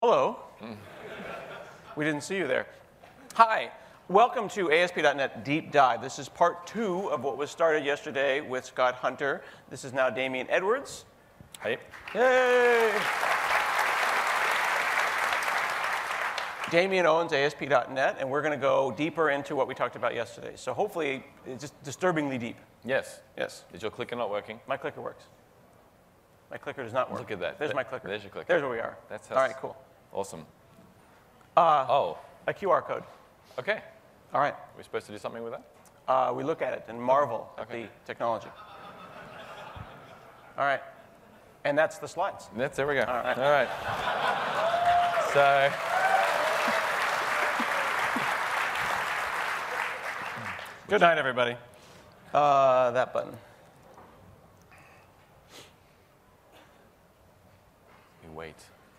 Hello. We didn't see you there. Hi. Welcome to ASP.NET Deep Dive. This is part 2 of what was started yesterday with Scott Hunter. This is now Damien Edwards. Hey. Yay! Damien owns ASP.NET, and we're going to go deeper into what we talked about yesterday. So hopefully, it's just disturbingly deep. Yes. Yes. Is your clicker not working? My clicker works. My clicker does not work. Look at that. There's my clicker. There's your clicker. There's where we are. That's all right, cool. Awesome. A QR code. Okay. All right. We're supposed to do something with that? We look at it and marvel at the technology. All right. And that's the slides. There we go. All right. All right. So, good night, everybody. That button. we wait.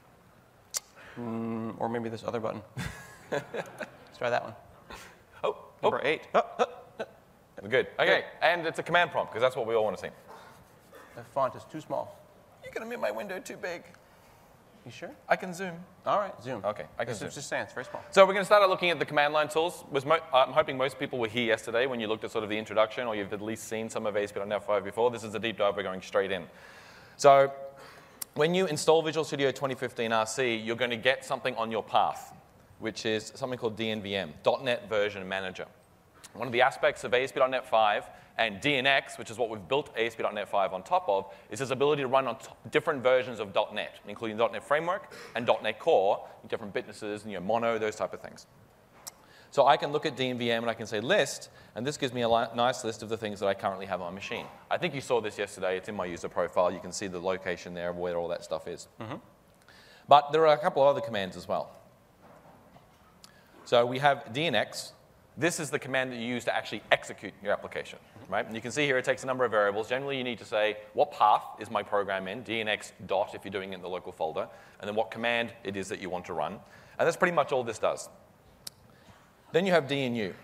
Or maybe this other button. Let's try that one. Number 8. We're good. Okay. And it's a command prompt, because that's what we all want to see. The font is too small. You're going to make my window too big. You sure? I can zoom. All right, zoom. Okay, I can zoom. Just saying, it's very small. So we're going to start out looking at the command line tools. I'm hoping most people were here yesterday when you looked at sort of the introduction, or you've at least seen some of ASP.NET 5 before. This is a deep dive. We're going straight in. So when you install Visual Studio 2015 RC, you're going to get something on your path, which is something called DNVM, .NET Version Manager. One of the aspects of ASP.NET 5 and DNX, which is what we've built ASP.NET 5 on top of, is this ability to run on different versions of .NET, including .NET Framework and .NET Core, different businesses, Mono, those type of things. So I can look at DNVM and I can say list, and this gives me a nice list of the things that I currently have on my machine. I think you saw this yesterday. It's in my user profile. You can see the location there of where all that stuff is. Mm-hmm. But there are a couple of other commands as well. So we have DNX. This is the command that you use to actually execute your application, right? And you can see here it takes a number of variables. Generally, you need to say what path is my program in, DNX dot if you're doing it in the local folder, and then what command it is that you want to run. And that's pretty much all this does. Then you have DNU.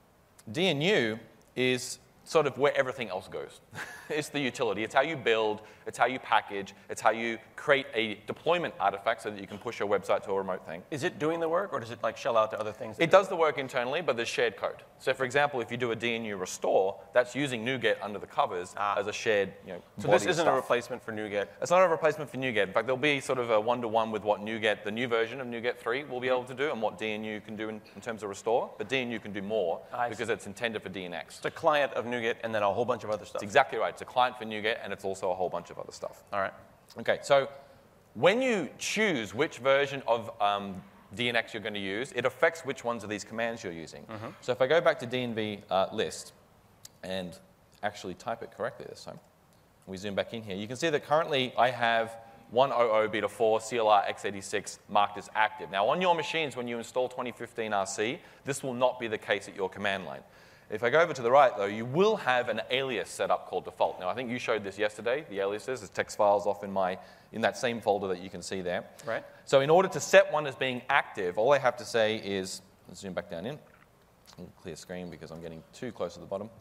DNU is sort of where everything else goes. It's the utility. It's how you build. It's how you package. It's how you create a deployment artifact so that you can push your website to a remote thing. Is it doing the work, or does it shell out to other things? It does the work internally, but there's shared code. So, for example, if you do a DNU restore, that's using NuGet under the covers as a shared, So this isn't a replacement for NuGet. It's not a replacement for NuGet. In fact, there'll be sort of a one-to-one with what NuGet, the new version of NuGet 3, will be able to do, and what DNU can do in terms of restore. But DNU can do more because it's intended for DNX. It's a client of NuGet and then a whole bunch of other stuff. That's exactly right. It's a client for NuGet, and it's also a whole bunch of other stuff. All right. Okay, so when you choose which version of DNX you're going to use, it affects which ones of these commands you're using. Mm-hmm. So if I go back to DNV list and actually type it correctly this time, we zoom back in here, you can see that currently I have 100 beta 4 CLR x86 marked as active. Now, on your machines, when you install 2015 RC, this will not be the case at your command line. If I go over to the right, though, you will have an alias set up called default. Now, I think you showed this yesterday, the aliases, the text files off in that same folder that you can see there. Right. So in order to set one as being active, all I have to say is, let's zoom back down in, clear screen because I'm getting too close to the bottom.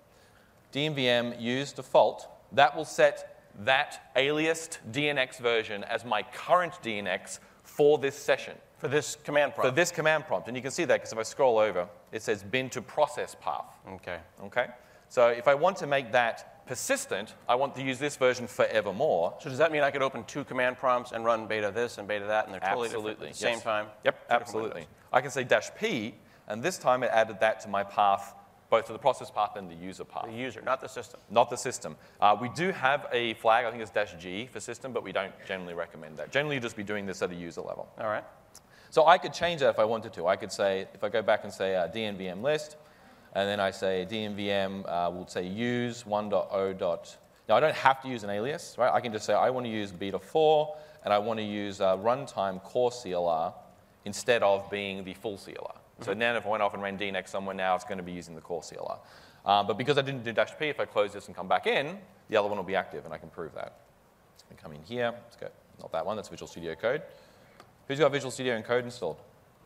DNVM use default. That will set that aliased DNX version as my current DNX for this session. For this command prompt. For this command prompt. And you can see that because if I scroll over, it says bin to process path. Okay? So if I want to make that persistent, I want to use this version forevermore. So does that mean I could open 2 command prompts and run beta this and beta that, and they're totally different at the same time? Yep, absolutely. I can say -p, and this time it added that to my path, both to the process path and the user path. The user, not the system. Not the system. We do have a flag, I think it's -g for system, but we don't generally recommend that. Generally, you'll just be doing this at a user level. All right. So I could change that if I wanted to. I could say, if I go back and say DNVM list, and then I say DNVM, we'll say use 1.0. Now, I don't have to use an alias, right? I can just say I want to use beta 4, and I want to use runtime core CLR instead of being the full CLR. Mm-hmm. So now if I went off and ran DNX somewhere now, it's going to be using the core CLR. But because I didn't do -p, if I close this and come back in, the other one will be active, and I can prove that. So I come in here. Let's go. Not that one. That's Visual Studio Code. Who's got Visual Studio Code installed?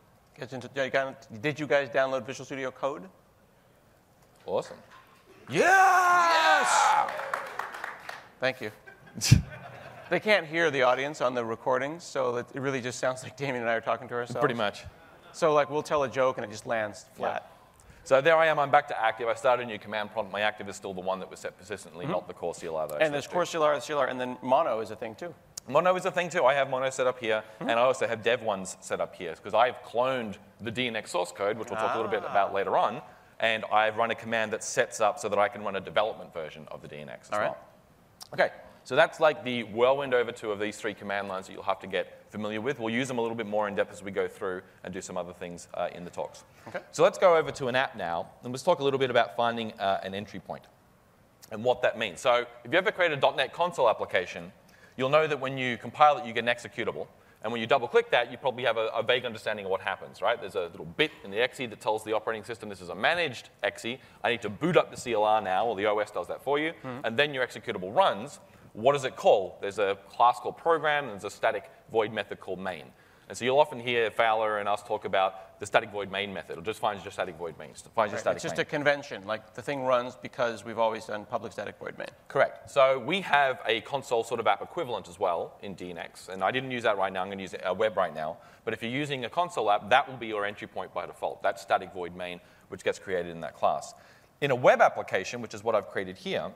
Did you guys download Visual Studio Code? Awesome. Yes! Thank you. They can't hear the audience on the recordings, so it really just sounds like Damien and I are talking to ourselves. Pretty much. So like we'll tell a joke and it just lands flat. Yeah. So there I am, I'm back to active. I started a new command prompt. My active is still the one that was set persistently, not the core CLR. And there's core CLR, and then mono is a thing too. Mono is a thing too. I have mono set up here, and I also have dev ones set up here, because I've cloned the DNX source code, which we'll talk a little bit about later on, and I've run a command that sets up so that I can run a development version of the DNX as well. Okay, so that's like the whirlwind overview of these 3 command lines that you'll have to get familiar with. We'll use them a little bit more in depth as we go through and do some other things in the talks. Okay. So let's go over to an app now, and let's talk a little bit about finding an entry point and what that means. So if you ever create a .NET console application, you'll know that when you compile it, you get an executable. And when you double-click that, you probably have a vague understanding of what happens, right? There's a little bit in the exe that tells the operating system this is a managed exe. I need to boot up the CLR now, or the OS does that for you, and then your executable runs. What does it call? There's a class called program, and there's a static void method called main. And so you'll often hear Fowler and us talk about the static void main method. It'll just find your static void main. It's just a convention. Like the thing runs because we've always done public static void main. Correct. So we have a console sort of app equivalent as well in DNX. And I didn't use that right now. I'm going to use a web right now. But if you're using a console app, that will be your entry point by default. That's static void main, which gets created in that class. In a web application, which is what I've created here,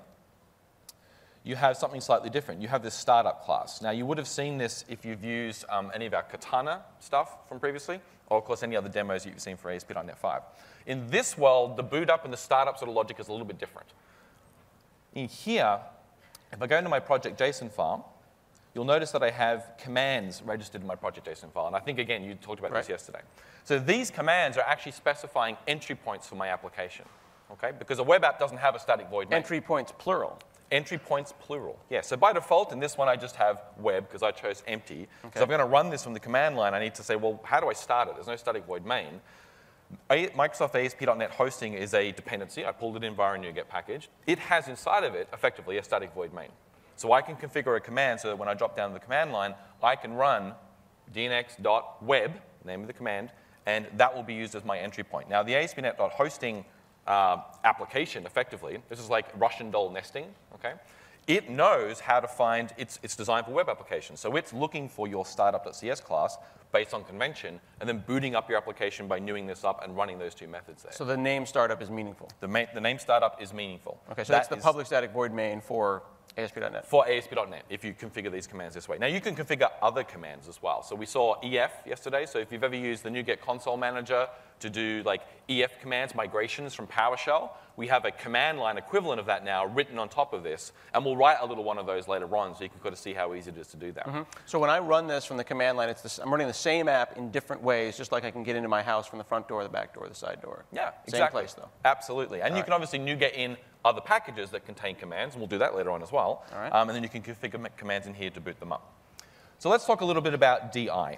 you have something slightly different. You have this startup class. Now, you would have seen this if you've used any of our Katana stuff from previously, or, of course, any other demos you've seen for ASP.NET 5. In this world, the boot up and the startup sort of logic is a little bit different. In here, if I go into my project.json file, you'll notice that I have commands registered in my project.json file. And I think, again, you talked about this yesterday. So these commands are actually specifying entry points for my application, okay? Because a web app doesn't have a static void main. Entry points, plural. Entry points, plural. Yeah, so by default, in this one, I just have web because I chose empty. Okay. So if I'm going to run this from the command line, I need to say, well, how do I start it? There's no static void main. Microsoft ASP.NET Hosting is a dependency. I pulled it in via a NuGet package. It has inside of it, effectively, a static void main. So I can configure a command so that when I drop down to the command line, I can run dnx.web, name of the command, and that will be used as my entry point. Now, the ASP.NET.Hosting application, effectively, this is like Russian doll nesting, okay? It knows how to find, it's designed for web applications. So it's looking for your startup.cs class based on convention, and then booting up your application by newing this up and running those 2 methods there. So the name startup is meaningful. The name startup is meaningful. Okay, so that's the public static void main for ASP.NET. For ASP.NET, if you configure these commands this way. Now, you can configure other commands as well. So we saw EF yesterday. So if you've ever used the NuGet console manager to do like EF commands, migrations from PowerShell, we have a command line equivalent of that now written on top of this. And we'll write a little one of those later on so you can kind of see how easy it is to do that. So when I run this from the command line, I'm running the same app in different ways, just like I can get into my house from the front door, the back door, the side door. Yeah, Same exactly. place, though. Absolutely. And you can obviously NuGet in other packages that contain commands, and we'll do that later on as well. All right. And then you can configure commands in here to boot them up. So let's talk a little bit about DI.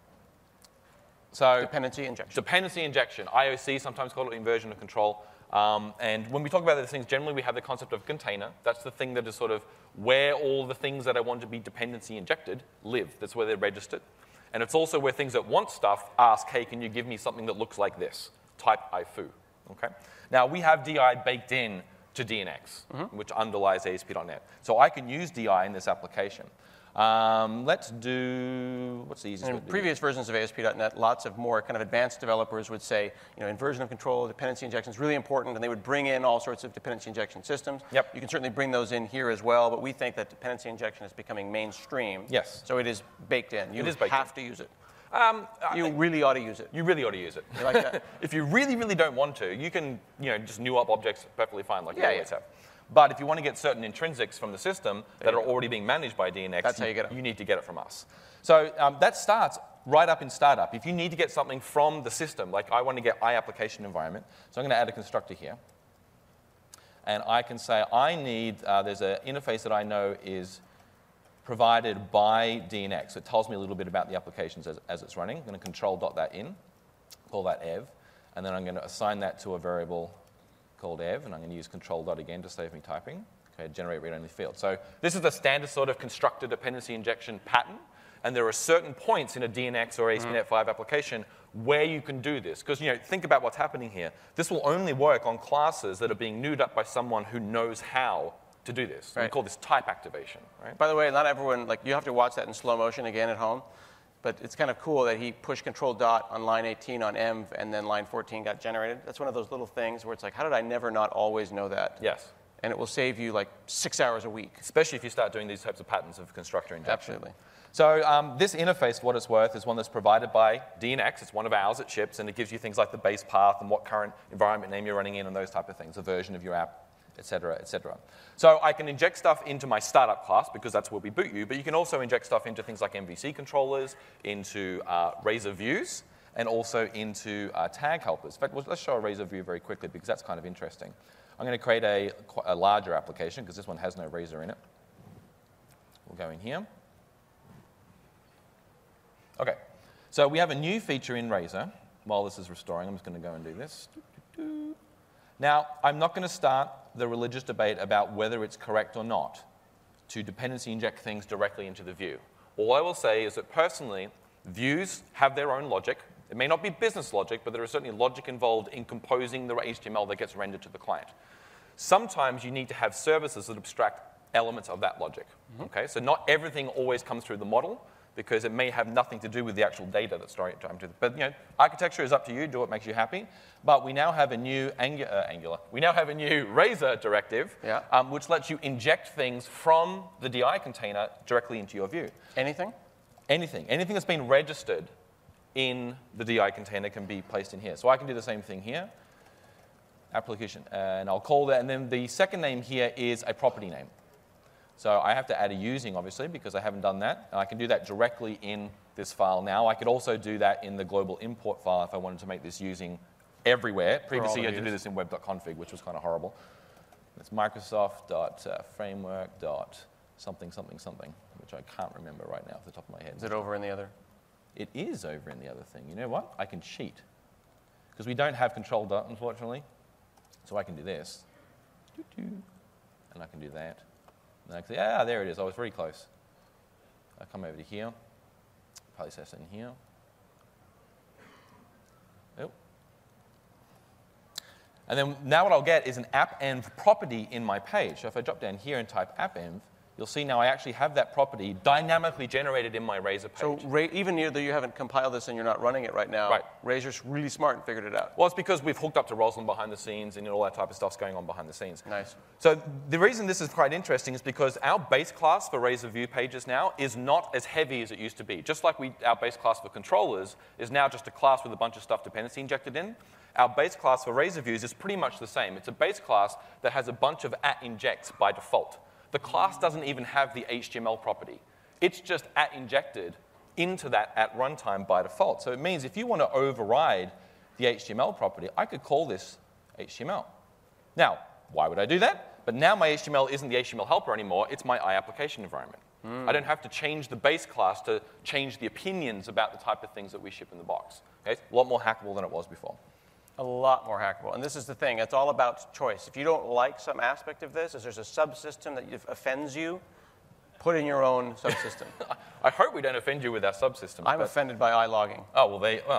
So Dependency injection. Dependency injection. IOC, sometimes called inversion of control. And when we talk about these things, generally we have the concept of container. That's the thing that is sort of where all the things that I want to be dependency injected live. That's where they're registered. And it's also where things that want stuff ask, hey, can you give me something that looks like this? Type IFU. Okay? Now, we have DI baked in to DNX, which underlies ASP.NET. So I can use DI in this application. Let's do, what's the easiest way to do In previous versions of ASP.NET, lots of more kind of advanced developers would say, inversion of control, dependency injection is really important, and they would bring in all sorts of dependency injection systems. Yep. You can certainly bring those in here as well, but we think that dependency injection is becoming mainstream. Yes. So it is baked in. You is baked have to use it. You really ought to use it. You really ought to use it. You like that? If you really, really don't want to, you can just new up objects perfectly fine, like you always have. Yeah. But if you want to get certain intrinsics from the system that are already being managed by DNX, That's how you get it. You need to get it from us. So that starts right up in startup. If you need to get something from the system, like I want to get iApplication environment, so I'm going to add a constructor here. And I can say I need, there's an interface that I know is provided by DNX. It tells me a little bit about the applications as it's running. I'm going to control.that in, call that ev, and then I'm going to assign that to a variable called ev, and I'm going to use control dot again to save me typing. Okay, generate read-only field. So this is the standard sort of constructor dependency injection pattern, and there are certain points in a DNX or ASP.NET 5 application where you can do this. Because think about what's happening here. This will only work on classes that are being newed up by someone who knows how to do this. Right. We call this type activation, right? By the way, not everyone, like, you have to watch that in slow motion again at home. But it's kind of cool that he pushed control dot on line 18 on env, and then line 14 got generated. That's one of those little things where it's like, how did I never not always know that? Yes. And it will save you like 6 hours a week. Especially if you start doing these types of patterns of constructor injection. Absolutely. So this interface, for what it's worth, is one that's provided by DNX. It's one of ours that ships, and it gives you things like the base path and what current environment name you're running in and those type of things, a version of your app, et cetera, et cetera. So I can inject stuff into my startup class because that's where we boot you, but you can also inject stuff into things like MVC controllers, into Razor views, and also into tag helpers. In fact, let's show a Razor view very quickly because that's kind of interesting. I'm going to create a larger application because this one has no Razor in it. We'll go in here. Okay, so we have a new feature in Razor. While this is restoring, I'm just going to go and do this. Now, I'm not going to start the religious debate about whether it's correct or not to dependency inject things directly into the view. All I will say is that personally, views have their own logic. It may not be business logic, but there is certainly logic involved in composing the HTML that gets rendered to the client. Sometimes you need to have services that abstract elements of that logic. Okay, so not everything always comes through the model, because it may have nothing to do with the actual data that's storing it to. But architecture is up to you. Do what makes you happy. But we now have a new We now have a new Razor directive, which lets you inject things from the DI container directly into your view. Anything? Anything. Anything that's been registered in the DI container can be placed in here. So I can do the same thing here. Application, and I'll call that. And then the second name here is a property name. So I have to add a using, obviously, because I haven't done that. And I can do that directly in this file now. I could also do that in the global import file if I wanted to make this using everywhere. Previously, you had to do this in web.config, which was kind of horrible. It's Microsoft.framework.something, something, something, which I can't remember right now off the top of my head. Is it over in the other? It is over in the other thing. You know what? I can cheat. Because we don't have control dot, unfortunately. So I can do this. And I can do that. And I can say, there it is. I was very close. I come over to here. Place this in here. Oh. And then now what I'll get is an append property in my page. So if I drop down here and type append, you'll see now I actually have that property dynamically generated in my Razor page. So even though you haven't compiled this and you're not running it right now, Razor's really smart and figured it out. Well, it's because we've hooked up to Roslyn behind the scenes and all that type of stuff's going on behind the scenes. Nice. So the reason this is quite interesting is because our base class for Razor View pages now is not as heavy as it used to be. Just like our base class for controllers is now just a class with a bunch of stuff dependency injected in, our base class for Razor Views is pretty much the same. It's a base class that has a bunch of @injects by default. The class doesn't even have the HTML property. It's just @injected into that at runtime by default. So it means if you want to override the HTML property, I could call this HTML. Now, why would I do that? But now my HTML isn't the HTML helper anymore. It's my iApplication environment. I don't have to change the base class to change the opinions about the type of things that we ship in the box. Okay? It's a lot more hackable than it was before. A lot more hackable. And this is the thing. It's all about choice. If you don't like some aspect of this, if there's a subsystem that offends you, put in your own subsystem. I hope we don't offend you with our subsystem. I'm offended by iLogging. Oh,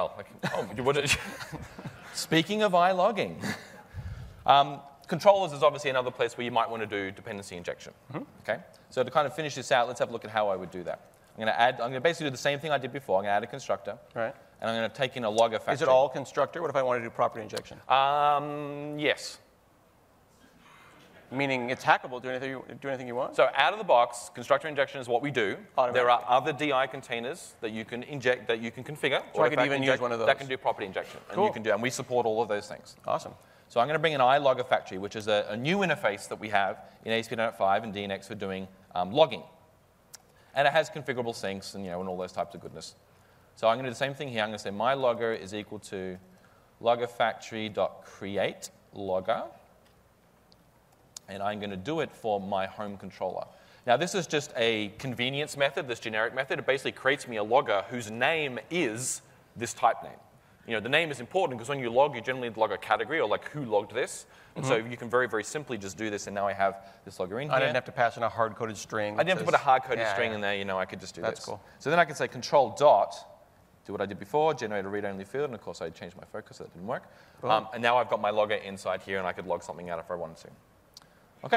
Speaking of iLogging, controllers is obviously another place where you might want to do dependency injection. Okay? So to kind of finish this out, let's have a look at how I would do that. I'm going to basically do the same thing I did before. I'm going to add a constructor. Right. And I'm going to take in a logger factory. Is it all constructor? What if I want to do property injection? Yes. Meaning it's hackable. Do anything you want? So out of the box, constructor injection is what we do. There are other DI containers that you can inject, that you can configure. So I could even use one of those. That can do property injection. Cool. And we support all of those things. Awesome. So I'm going to bring an iLogger factory, which is a new interface that we have in ASP.NET 5 and DNX for doing logging. And it has configurable syncs and all those types of goodness. So I'm going to do the same thing here. I'm going to say my logger is equal to loggerfactory.create logger. And I'm going to do it for my home controller. Now, this is just a convenience method, this generic method. It basically creates me a logger whose name is this type name. The name is important because when you log, you generally log a category or like who logged this. And so you can very, very simply just do this. And now I have this logger in here. I didn't have to pass in a hard-coded string. I didn't have to put a hard-coded string in there. I could just do this. That's cool. So then I can say control dot, do what I did before, generate a read-only field. And of course, I changed my focus, so that didn't work. And now I've got my logger inside here, and I could log something out if I wanted to. OK,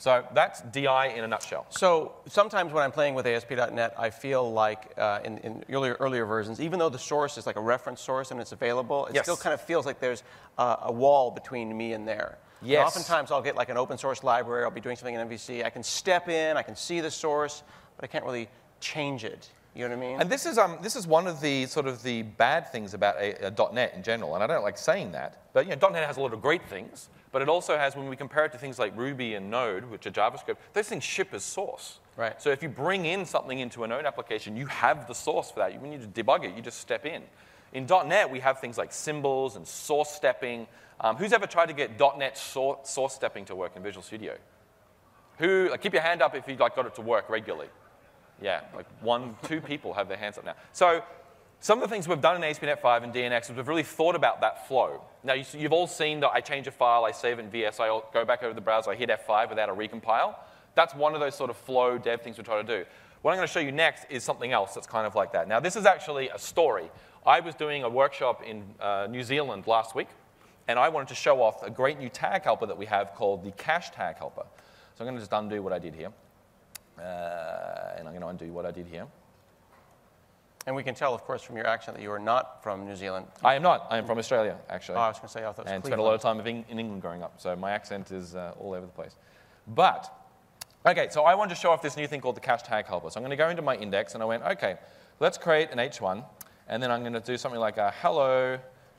So that's DI in a nutshell. So sometimes when I'm playing with ASP.NET, I feel like in earlier versions, even though the source is like a reference source and it's available, it still kind of feels like there's a wall between me and there. Yes. And oftentimes I'll get like an open source library, I'll be doing something in MVC, I can step in, I can see the source, but I can't really change it. You know what I mean? And this is one of the sort of the bad things about .NET in general, and I don't like saying that, but .NET has a lot of great things, but it also has, when we compare it to things like Ruby and Node, which are JavaScript, those things ship as source. Right. So if you bring in something into a Node application, you have the source for that. When you debug it, you just step in. In .NET, we have things like symbols and source stepping. Who's ever tried to get .NET source stepping to work in Visual Studio? Keep your hand up if you got it to work regularly. Yeah, like 1, 2 people have their hands up now. So some of the things we've done in ASP.NET 5 and DNX is we've really thought about that flow. Now, you've all seen that I change a file, I save it in VS, I go back over the browser, I hit F5 without a recompile. That's one of those sort of flow dev things we're trying to do. What I'm going to show you next is something else that's kind of like that. Now, this is actually a story. I was doing a workshop in New Zealand last week, and I wanted to show off a great new tag helper that we have called the cache tag helper. So I'm going to just undo what I did here. And I'm going to undo what I did here. And we can tell, of course, from your accent that you are not from New Zealand. I am not. I am from Australia, actually. Oh, I was going to say, I thought it was and Cleveland. spent a lot of time in England growing up, so my accent is all over the place. But, okay, so I wanted to show off this new thing called the cache tag helper. So I'm going to go into my index, and I went, okay, let's create an H1, and then I'm going to do something like a hello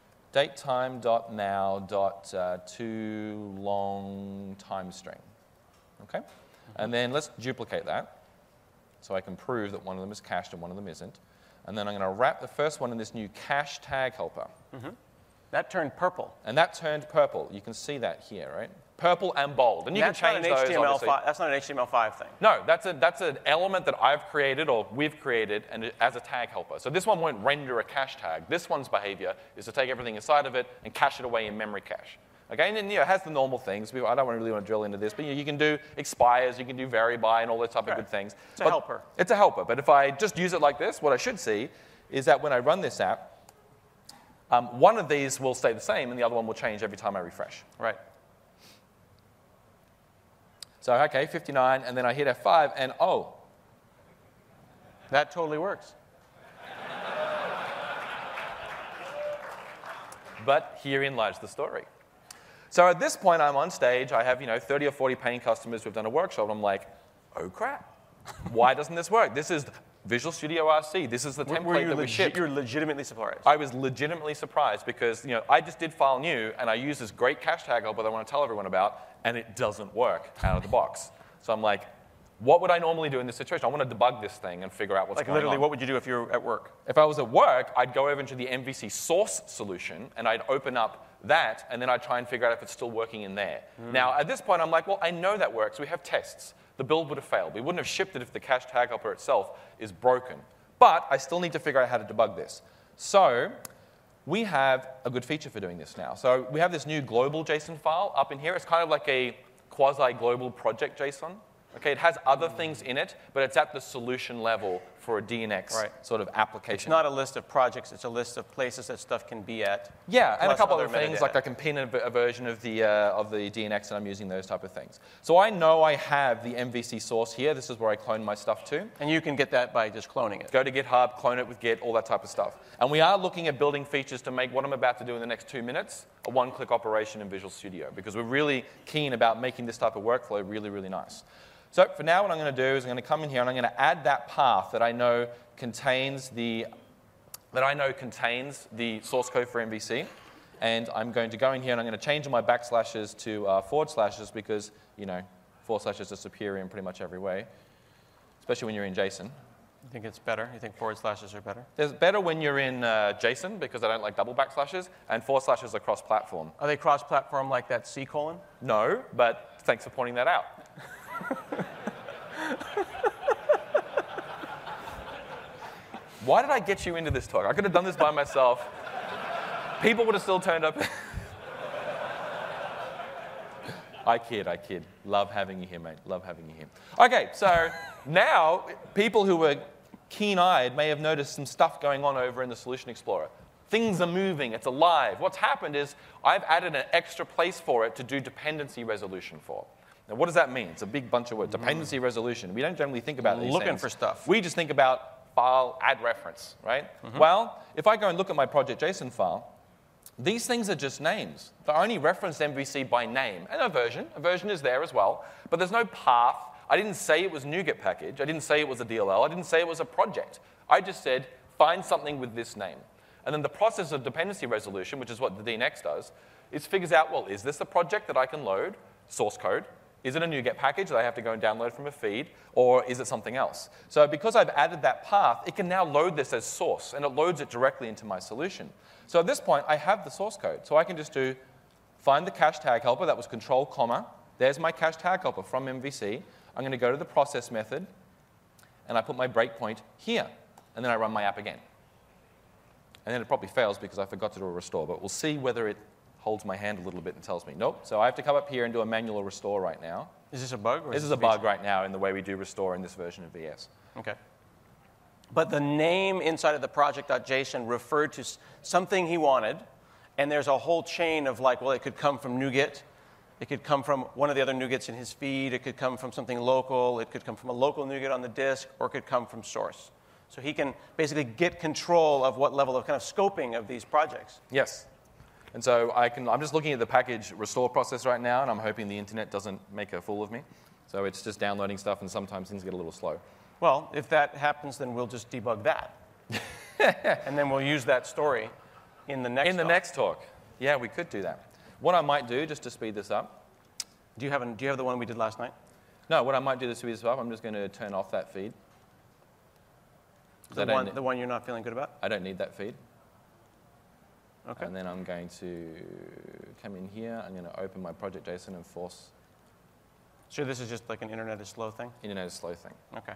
datetime.now.toLong time string. Okay? And then let's duplicate that so I can prove that one of them is cached and one of them isn't. And then I'm going to wrap the first one in this new cache tag helper. Mm-hmm. That turned purple. And that turned purple. You can see that here, right? Purple and bold. And you can change those, obviously. That's not an HTML5 thing. No, that's an element that I've created or we've created and as a tag helper. So this one won't render a cache tag. This one's behavior is to take everything inside of it and cache it away in memory cache. Okay, and then it has the normal things. I don't really want to drill into this, but you can do expires, you can do vary by, and all that type of good things. It's a helper. It's a helper. But if I just use it like this, what I should see is that when I run this app, one of these will stay the same, and the other one will change every time I refresh. Right. So, okay, 59, and then I hit F5, and oh. That totally works. But herein lies the story. So at this point, I'm on stage. I have 30 or 40 paying customers who've done a workshop. And I'm like, oh, crap. Why doesn't this work? This is Visual Studio RC. This is the template that we shipped. You're legitimately surprised. I was legitimately surprised because I just did file new, and I used this great cache tag helper that I want to tell everyone about, and it doesn't work out of the box. So I'm like, what would I normally do in this situation? I want to debug this thing and figure out what's going on. Like literally, what would you do if you were at work? If I was at work, I'd go over into the MVC source solution, and I'd open up that, and then I'd try and figure out if it's still working in there. Now, at this point, I'm like, well, I know that works. We have tests. The build would have failed. We wouldn't have shipped it if the cache tag helper itself is broken. But I still need to figure out how to debug this. So we have a good feature for doing this now. So we have this new global JSON file up in here. It's kind of like a quasi-global project JSON. Okay, it has other things in it, but it's at the solution level for a DNX sort of application. It's not a list of projects. It's a list of places that stuff can be at. Yeah, and a couple other metadata. things, like I can pin a version of the DNX, and I'm using those type of things. So I know I have the MVC source here. This is where I clone my stuff to. And you can get that by just cloning it. Go to GitHub, clone it with Git, all that type of stuff. And we are looking at building features to make what I'm about to do in the next 2 minutes a one-click operation in Visual Studio, because we're really keen about making this type of workflow really, really nice. So for now, what I'm going to do is I'm going to come in here and I'm going to add that path that I know contains the source code for MVC. And I'm going to go in here and I'm going to change my backslashes to forward slashes because, forward slashes are superior in pretty much every way, especially when you're in JSON. You think it's better? You think forward slashes are better? It's better when you're in JSON because I don't like double backslashes, and forward slashes are cross-platform. Are they cross-platform like that C colon? No, but thanks for pointing that out. Why did I get you into this talk? I could have done this by myself. People would have still turned up. I kid. Love having you here, mate. Love having you here. Okay, so now people who were keen-eyed may have noticed some stuff going on over in the Solution Explorer. Things are moving. It's alive. What's happened is I've added an extra place for it to do dependency resolution for. Now, what does that mean? It's a big bunch of words. Dependency resolution. We don't generally think about these Looking things. for stuff. We just think about file, add reference, right? Well, if I go and look at my project.json file, these things are just names. They only reference MVC by name. And a version. A version is there as well. But there's no path. I didn't say it was NuGet package. I didn't say it was a DLL. I didn't say it was a project. I just said, find something with this name. And then the process of dependency resolution, which is what the DNX does, is figures out, well, is this a project that I can load, source code? Is it a NuGet package that I have to go and download from a feed? Or is it something else? So because I've added that path, it can now load this as source, and it loads it directly into my solution. So at this point, I have the source code. So I can just do find the cache tag helper. That was control, comma. There's my cache tag helper from MVC. I'm going to go to the process method, and I put my breakpoint here. And then I run my app again. And then it probably fails because I forgot to do a restore. But we'll see whether it holds my hand a little bit and tells me, nope. So I have to come up here and do a manual restore right now. Is this a bug? Or this is a bug right now in the way we do restore in this version of VS. Okay. But the name inside of the project.json referred to something he wanted, and there's a whole chain of like, well, it could come from NuGet. It could come from one of the other NuGets in his feed. It could come from something local. It could come from a local NuGet on the disk, or it could come from source. So he can basically get control of what level of kind of scoping of these projects. Yes. And so I'm just looking at the package restore process right now, and I'm hoping the internet doesn't make a fool of me. So it's just downloading stuff, and sometimes things get a little slow. Well, if that happens, then we'll just debug that. And then we'll use that story in the next talk. In the next talk. Yeah, we could do that. What I might do, just to speed this up. Do you have the one we did last night? No, what I might do to speed this up, I'm just going to turn off that feed. The one you're not feeling good about? I don't need that feed. Okay. And then I'm going to come in here. I'm going to open my project.json and force. So this is just like an internet is slow thing? Internet is slow thing. Okay.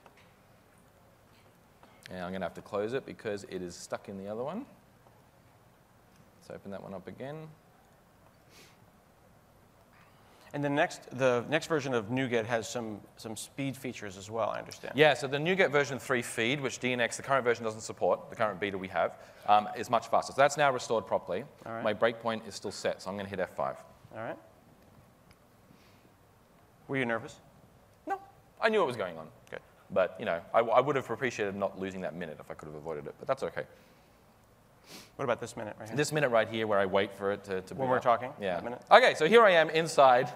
And I'm going to have to close it because it is stuck in the other one. Let's open that one up again. And the next version of NuGet has some speed features as well, I understand. Yeah, so the NuGet version 3 feed, which DNX, the current version doesn't support, the current beta we have, is much faster. So that's now restored properly. All right. My breakpoint is still set, so I'm going to hit F5. All right. Were you nervous? No, I knew what was going on. Good. But, you know, I would have appreciated not losing that minute if I could have avoided it, but that's okay. What about this minute right here? This minute right here where I wait for it to when we're up. talking? Yeah. That minute? Okay, so here I am inside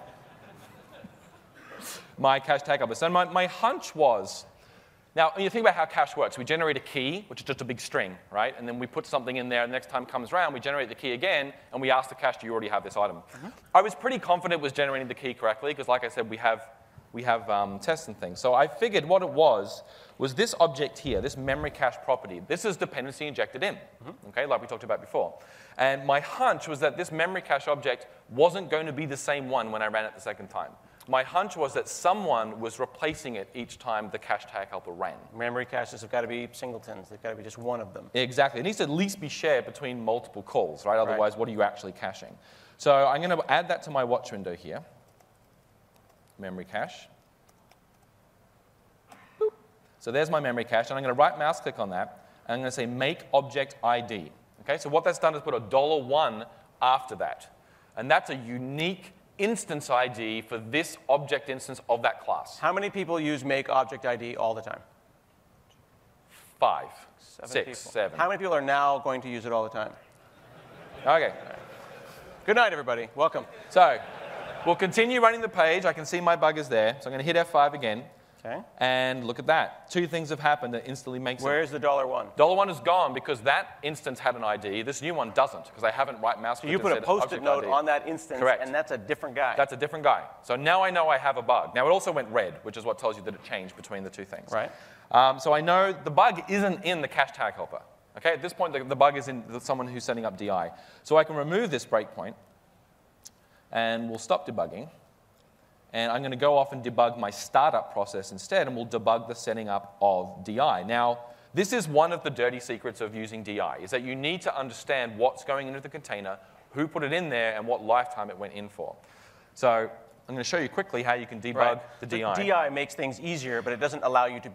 my cache tag helper. So my hunch was, now when you think about how cache works, we generate a key, which is just a big string, right? And then we put something in there, and the next time it comes around, we generate the key again, and we ask the cache, do you already have this item? Mm-hmm. I was pretty confident it was generating the key correctly, because like I said, we have tests and things. So I figured what it was this object here, this memory cache property. This is dependency injected in, okay, like we talked about before. And my hunch was that this memory cache object wasn't going to be the same one when I ran it the second time. My hunch was that someone was replacing it each time the cache tag helper ran. Memory caches have got to be singletons. They've got to be just one of them. Exactly. It needs to at least be shared between multiple calls, right? Otherwise, what are you actually caching? So I'm going to add that to my watch window here. Memory cache. Boop. So there's my memory cache, and I'm going to right mouse click on that, and I'm going to say make object ID. Okay, so what that's done is put a $1 after that. And that's a unique instance ID for this object instance of that class. How many people use make object ID all the time? 5, 7 6, people. 7. How many people are now going to use it all the time? Okay. Good night, everybody. Welcome. So we'll continue running the page. I can see my bug is there. So I'm going to hit F5 again. Okay. And look at that. 2 things have happened that instantly makes it. Where's the $1? $1 is gone because that instance had an ID. This new one doesn't because I haven't right mouse clicked. So you put a post-it note on that instance, Correct. And that's a different guy. That's a different guy. So now I know I have a bug. Now it also went red, which is what tells you that it changed between the 2 things. Right. So I know the bug isn't in the cache tag helper. Okay. At this point, the bug is in someone who's setting up DI. So I can remove this breakpoint, and we'll stop debugging. And I'm going to go off and debug my startup process instead, and we'll debug the setting up of DI. Now, this is one of the dirty secrets of using DI, is that you need to understand what's going into the container, who put it in there, and what lifetime it went in for. So I'm going to show you quickly how you can debug the DI. The DI makes things easier, but it doesn't allow you to be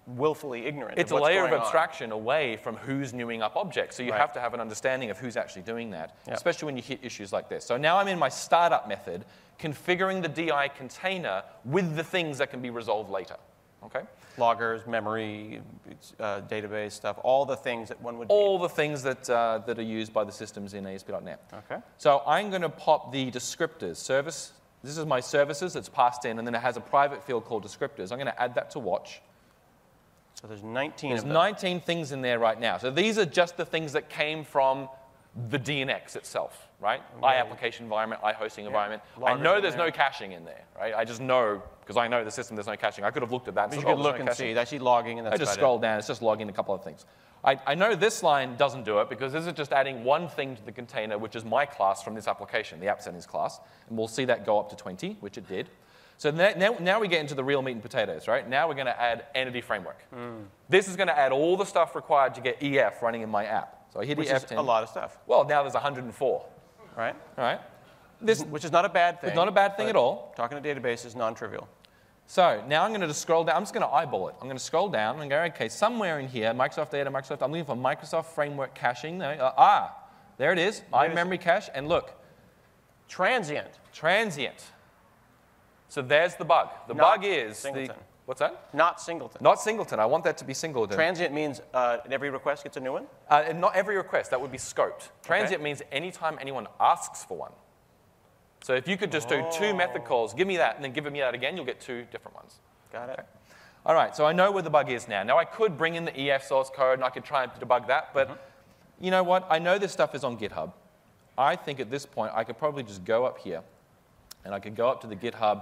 willfully ignorant. It's a of what's layer of going on. abstraction away from who's newing up objects. So you Right. have to have an understanding of who's actually doing that, Yep. especially when you hit issues like this. So now I'm in my startup method, configuring the DI container with the things that can be resolved later. Okay? Loggers, memory, database stuff, all the things that one would All need. the things that are used by the systems in ASP.NET. Okay. So I'm going to pop the descriptors. Service. This is my services that's passed in, and then it has a private field called descriptors. I'm going to add that to watch. So there's 19 There's of them. 19 things in there right now. So these are just the things that came from the DNX itself, right? iApplication environment, iHosting environment. I Loggers know in there's there. no caching in there, right? I just know, because I know the system there's no caching. I could have looked at that and You said, could there's look no and caching. see. I see logging, and that's I just about scroll down. It's just logging a couple of things. I know this line doesn't do it because this is just adding one thing to the container, which is my class from this application, the app settings class. And we'll see that go up to 20, which it did. So now we get into the real meat and potatoes, right? Now we're going to add Entity Framework. This is going to add all the stuff required to get EF running in my app. So I hit Which EF is 10. a lot of stuff, Well, now there's 104, right? all right? This Which is not a bad thing. is not a bad thing but at all. Talking to database is non-trivial. So now I'm going to just scroll down. I'm just going to eyeball it. I'm going to scroll down and go, okay, somewhere in here, Microsoft Data, Microsoft, I'm looking for Microsoft Framework caching. There it is, iMemory cache. And look, Transient, transient. So there's the bug. The Not bug is singleton. What's that? not singleton. Not singleton. I want that to be singleton. Transient means every request gets a new one? And not every request. That would be scoped. Transient means anytime anyone asks for one. So if you could just do 2 method calls, give me that, and then give me that again, you'll get 2 different ones. Got it. All right, so I know where the bug is now. Now, I could bring in the EF source code, and I could try and debug that, but you know what? I know this stuff is on GitHub. I think at this point, I could probably just go up here, and I could go up to the GitHub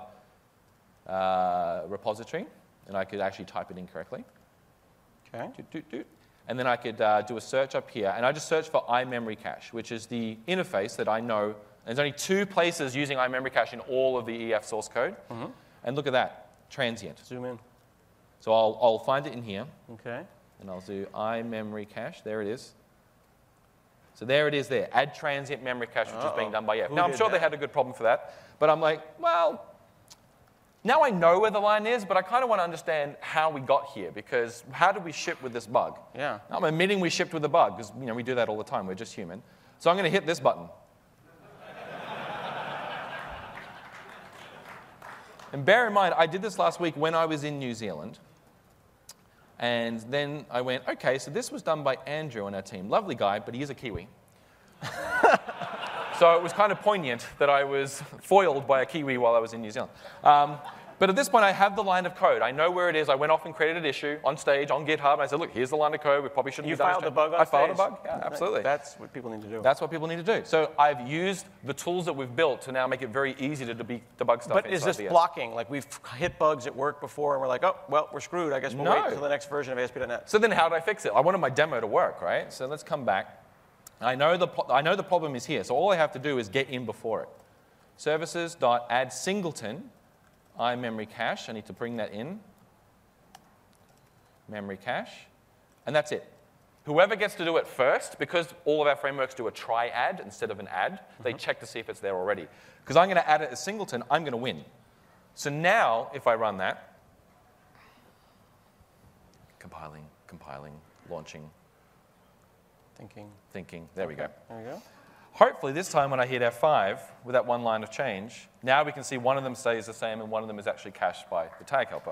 repository, and I could actually type it in correctly. Okay. Doot, doot, doot. And then I could do a search up here, and I just search for iMemory cache, which is the interface that I know. There's only 2 places using iMemory cache in all of the EF source code. And look at that, transient. Zoom in. So I'll find it in here, Okay. and I'll do iMemory cache. There it is. So there it is there. Add transient memory cache, which is being done by EF. Who Now, I'm did sure they that? had a good problem for that, but I'm like, well, now I know where the line is, but I kind of want to understand how we got here, because how did we ship with this bug? Yeah. I'm admitting we shipped with a bug, because we do that all the time. We're just human. So I'm going to hit this button. And bear in mind, I did this last week when I was in New Zealand. And then I went, okay, so this was done by Andrew on our team. Lovely guy, but he is a Kiwi. So it was kind of poignant that I was foiled by a Kiwi while I was in New Zealand. But at this point, I have the line of code. I know where it is. I went off and created an issue on stage, on GitHub. And I said, look, here's the line of code. We probably shouldn't You have done filed this. a bug on I filed a stage? bug, yeah, absolutely. That's what people need to do. That's what people need to do. So I've used the tools that we've built to now make it very easy to debug stuff But is inside this VS. blocking? Like we've hit bugs at work before, and we're like, oh, well, we're screwed. I guess we'll No. wait until the next version of ASP.NET. So then how did I fix it? I wanted my demo to work, right? So let's come back. I know the problem is here, so all I have to do is get in before it. Services.add singleton, iMemory cache. I need to bring that in. Memory cache. And that's it. Whoever gets to do it first, because all of our frameworks do a try-add instead of an add, they check to see if it's there already. Because I'm going to add it as singleton, I'm going to win. So now, if I run that, compiling, launching, thinking, there we go. There we go. Hopefully this time when I hit F5 with that one line of change, now we can see one of them stays the same and one of them is actually cached by the tag helper.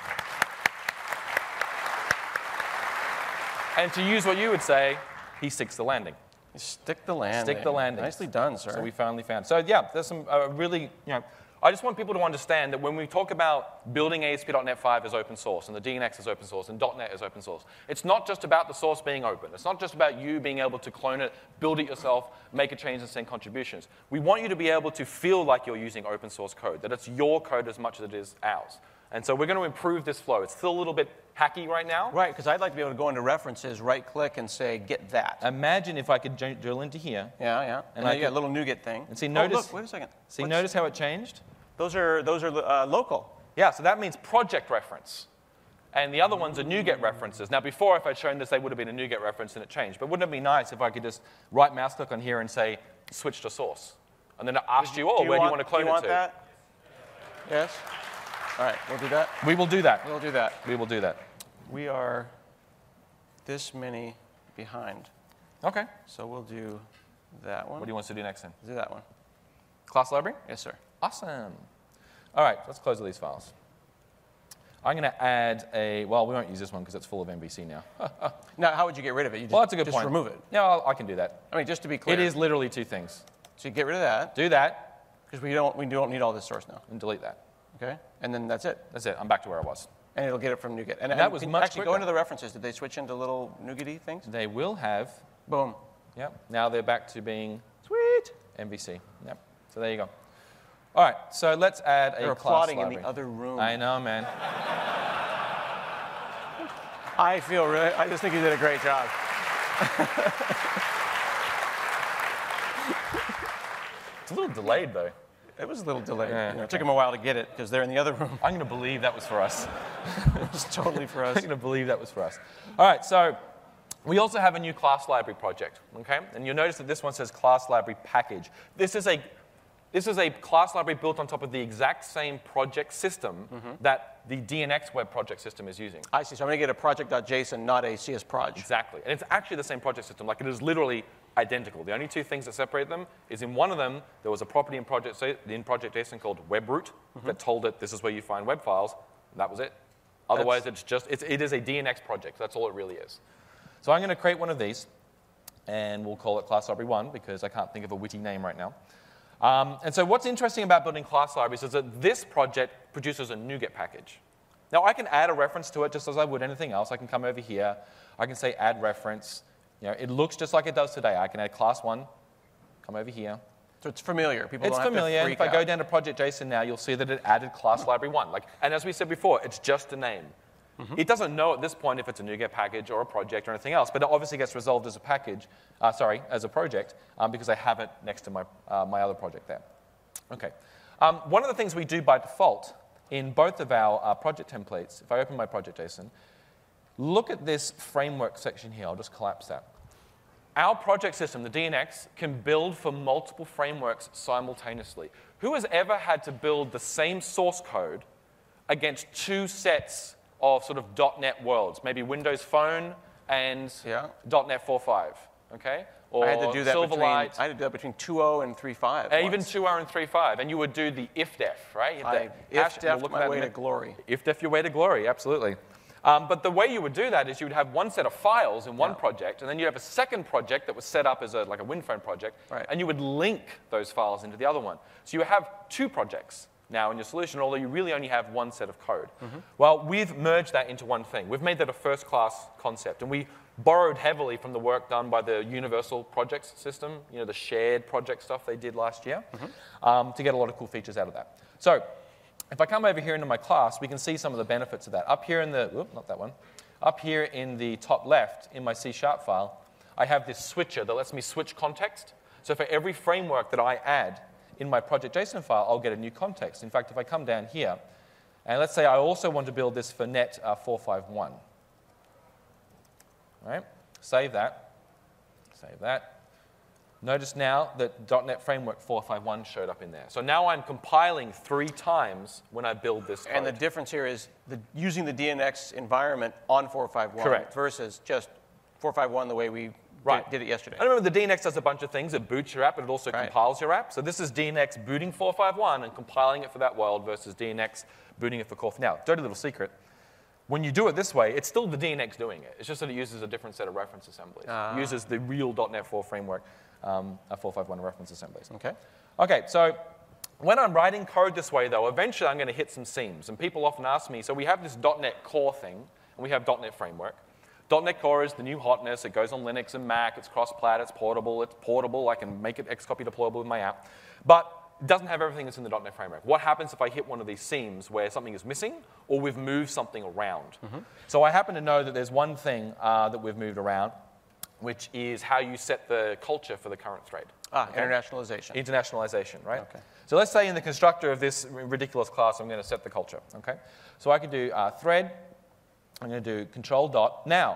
And to use what you would say, he sticks the landing. Stick the landing. Stick the landing. Nicely done, sir. So we finally found. So yeah, there's some really, I just want people to understand that when we talk about building ASP.NET 5 as open source and the DNX as open source and .NET as open source, it's not just about the source being open. It's not just about you being able to clone it, build it yourself, make a change and send contributions. We want you to be able to feel like you're using open source code, that it's your code as much as it is ours. And so we're going to improve this flow. It's still a little bit hacky right now. Right, because I'd like to be able to go into references, right-click, and say, get that. Imagine if I could drill into here. Yeah. And And I then you got could- a little NuGet thing. And see, Oh, notice- look, wait a second. See, notice how it changed? Those are local. Yeah, so that means project reference. And the other ones are NuGet references. Now, before, if I'd shown this, they would have been a NuGet reference and it changed. But wouldn't it be nice if I could just right mouse click on here and say, switch to source? And then it asked you, where do you want to clone do you want it to? that? Yes? All right, we'll do that. We will do that. We'll do that. We will do that. We are this many behind. Okay. So we'll do that one. What do you want us to do next then? Do that one. Class library? Yes, sir. Awesome. All right, let's close all these files. I'm going to add well, we won't use this one because it's full of MVC now. Now, how would you get rid of it? You Well, that's a good just point. remove it. Yeah, I can do that. I mean, just to be clear. It is literally two things. So you get rid of that, Do that because we don't need all this source now. and delete that. Okay? And then that's it. That's it. I'm back to where I was. And it'll get it from NuGet. And that was can much actually quicker. go into the references. Did they switch into little NuGet-y things? They will have, Boom. yep, now they're back to being Sweet. MVC. Yep. So there you go. All right, so let's add They're a class applauding library. in the other room. I know, man. I just think you did a great job. It's a little delayed, though. It was a little delayed. Yeah, It took them a while to get it because they're in the other room. I'm going to believe that was for us. It was totally for us. I'm going to believe that was for us. All right, so we also have a new class library project, okay? And you'll notice that this one says class library package. This is a class library built on top of the exact same project system that the DNX web project system is using. I see. So I'm going to get a project.json, not a CSproj. Exactly. And it's actually the same project system. Like, it is literally identical. The only two things that separate them is in one of them, there was a property in project.json called webroot that told it this is where you find web files. And that was it. Otherwise, it is a DNX project. That's all it really is. So I'm going to create one of these, and we'll call it class library 1 because I can't think of a witty name right now. And so what's interesting about building class libraries is that this project produces a NuGet package. Now, I can add a reference to it just as I would anything else. I can come over here. I can say add reference. It looks just like it does today. I can add class 1, come over here. So it's familiar. People It's don't have familiar. to And freak if I go out. down to project.json now, you'll see that it added class library 1. And as we said before, it's just a name. It doesn't know at this point if it's a NuGet package or a project or anything else, but it obviously gets resolved as a package, as a project, because I have it next to my other project there. Okay. One of the things we do by default in both of our project templates, if I open my project.json, look at this framework section here. I'll just collapse that. Our project system, the DNX, can build for multiple frameworks simultaneously. Who has ever had to build the same source code against two sets of sort of .NET worlds, maybe Windows Phone and .NET 4.5, okay? Or I had to do that Silverlight. I had to do that between 2.0 and 3.5. Even 2.0 and 3.5, and you would do the ifdef, right? If-def my way to glory. Ifdef your way to glory, absolutely. But the way you would do that is you would have one set of files in one project, and then you'd have a second project that was set up as like a WinPhone project, and you would link those files into the other one. So you have two projects now in your solution, although you really only have one set of code. Well, we've merged that into one thing. We've made that a first-class concept, and we borrowed heavily from the work done by the Universal Projects system, the shared project stuff they did last year, to get a lot of cool features out of that. So if I come over here into my class, we can see some of the benefits of that. Up here in the, not that one, up here in the top left in my C# file, I have this switcher that lets me switch context. So for every framework that I add in my project.json file, I'll get a new context. In fact, if I come down here, and let's say I also want to build this for .NET 4.5.1. Right? Save that. Save that. Notice now that .NET Framework 4.5.1 showed up in there. So now I'm compiling 3 times when I build this code. And the difference here is using the DNX environment on 4.5.1 Correct. versus just 4.5.1 the way we did it yesterday. I remember the DNX does a bunch of things. It boots your app, but it also compiles your app. So this is DNX booting 4.5.1 and compiling it for that world versus DNX booting it for core. Now, dirty little secret. When you do it this way, it's still the DNX doing it. It's just that it uses a different set of reference assemblies. It uses the real .NET 4 framework, 4.5.1 reference assemblies. Okay, so when I'm writing code this way, though, eventually I'm going to hit some seams. And people often ask me, so we have this .NET Core thing, and we have .NET Framework. .NET Core is the new hotness. It goes on Linux and Mac. It's cross-plat. It's portable. I can make it Xcopy deployable with my app. But it doesn't have everything that's in the .NET Framework. What happens if I hit one of these seams where something is missing or we've moved something around? So I happen to know that there's one thing that we've moved around, which is how you set the culture for the current thread. Internationalization. Internationalization, right? Okay. So let's say in the constructor of this ridiculous class, I'm going to set the culture. Okay. So I could do thread. I'm going to do control dot. Now,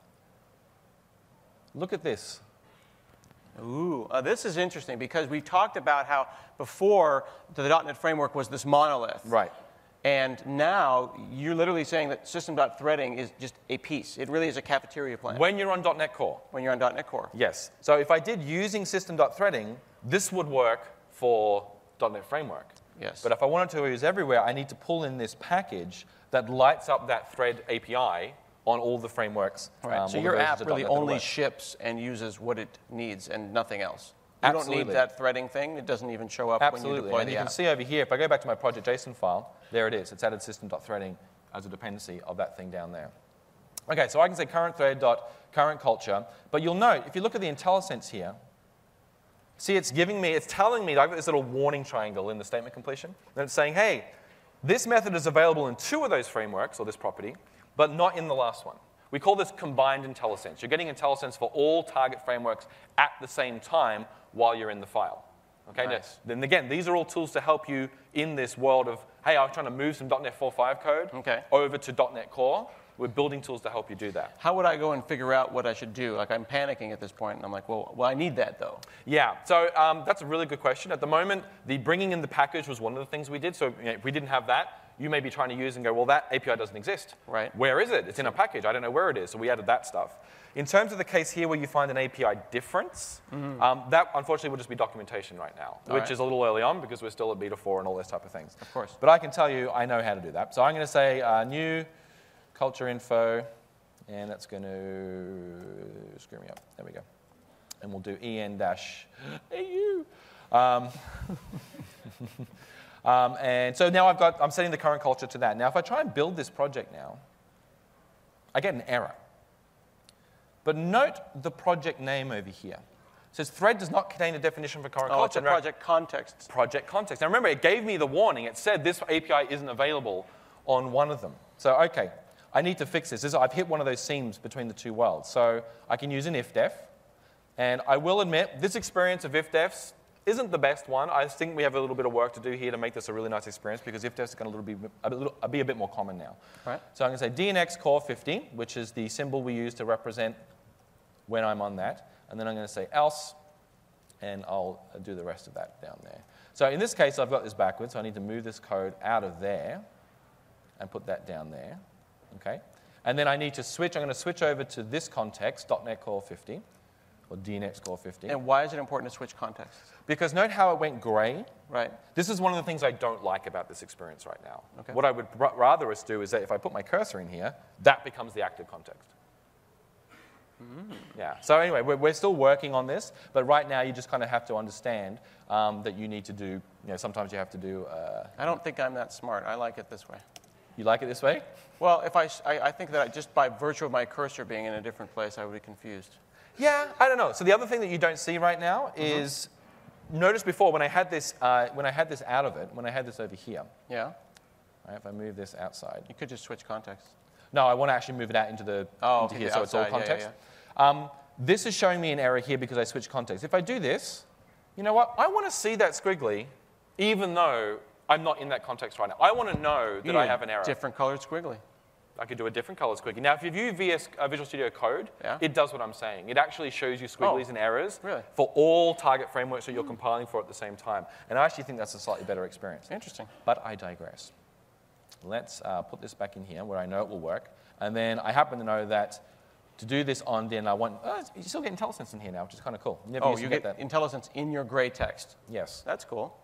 look at this. Ooh, this is interesting because we talked about how before the .NET Framework was this monolith. Right. And now you're literally saying that system.threading is just a piece. It really is a cafeteria plan When you're on .NET Core. when you're on .NET Core. Yes. So if I did using system.threading, this would work for .NET Framework. Yes. But if I wanted to use everywhere, I need to pull in this package that lights up that thread API on all the frameworks. Right. So all the your versions app of really .NET that only work. ships and uses what it needs and nothing else. You don't Absolutely. need that threading thing. It doesn't even show up when you Absolutely. deploy And the you app. can see over here, if I go back to my project.json file, there it is. It's added system.threading as a dependency of that thing down there. Okay, so I can say current thread dot current culture. But you'll note, if you look at the IntelliSense here, see, it's telling me, I've got this little warning triangle in the statement completion. And it's saying, hey, this method is available in 2 of those frameworks, or this property, but not in the last one. We call this combined IntelliSense. You're getting IntelliSense for all target frameworks at the same time while you're in the file. Okay, Nice. then again, these are all tools to help you in this world of, hey, I'm trying to move some .NET 4.5 code over to .NET Core. We're building tools to help you do that. How would I go and figure out what I should do? Like, I'm panicking at this point, and I'm like, well, I need that, though. Yeah, so that's a really good question. At the moment, the bringing in the package was one of the things we did. So if we didn't have that, you may be trying to use and go, well, that API doesn't exist. Right. Where is it? It's in a package. I don't know where it is. So we added that stuff. In terms of the case here where you find an API difference, that unfortunately will just be documentation right now, which is a little early on because we're still at beta 4 and all those type of things. Of course. But I can tell you I know how to do that. So I'm going to say new culture info, and that's going to screw me up. There we go. And we'll do en-au. And so now I'm setting the current culture to that. Now, if I try and build this project now, I get an error. But note the project name over here. It says thread does not contain a definition for current culture. It's a project context. Project context. Now remember, it gave me the warning. It said this API isn't available on one of them. So, okay, I need to fix this. I've hit one of those seams between the two worlds. So I can use an ifdef. And I will admit, this experience of ifdefs isn't the best one. I think we have a little bit of work to do here to make this a really nice experience because ifdefs are going to be a bit more common now. Right. So I'm going to say DNX core 15, which is the symbol we use to represent when I'm on that. And then I'm going to say else, and I'll do the rest of that down there. So in this case, I've got this backwards, so I need to move this code out of there and put that down there. Okay? And then I need to switch. I'm going to switch over to this context, .NET Core 15, or DNX Core 15. And why is it important to switch contexts? Because note how it went gray. Right. This is one of the things I don't like about this experience right now. Okay. What I would rather us do is that if I put my cursor in here, that becomes the active context. Yeah. So anyway, we're still working on this, but right now you just kind of have to understand that you need to do, sometimes you have to do... I don't think I'm that smart. I like it this way. You like it this way? Well, if I think that just by virtue of my cursor being in a different place, I would be confused. Yeah, I don't know. So the other thing that you don't see right now is, notice before when I had this out of it, when I had this over here, Yeah? right, if I move this outside. You could just switch contexts. No, I want to actually move it out into here, so it's all outside, context. Yeah. This is showing me an error here because I switched context. If I do this, you know what? I want to see that squiggly, even though I'm not in that context right now. I want to know that I have an error. Different colored squiggly. I could do a different color squiggly. Now, if you view Visual Studio Code, Yeah. it does what I'm saying. It actually shows you squigglies and errors really? for all target frameworks that you're compiling for at the same time. And I actually think that's a slightly better experience. Interesting. But I digress. Let's put this back in here where I know it will work. And then I happen to know that to do this on then I want... you still get IntelliSense in here now, which is kind of cool. Never used to You get that. IntelliSense in your gray text. Yes. That's cool.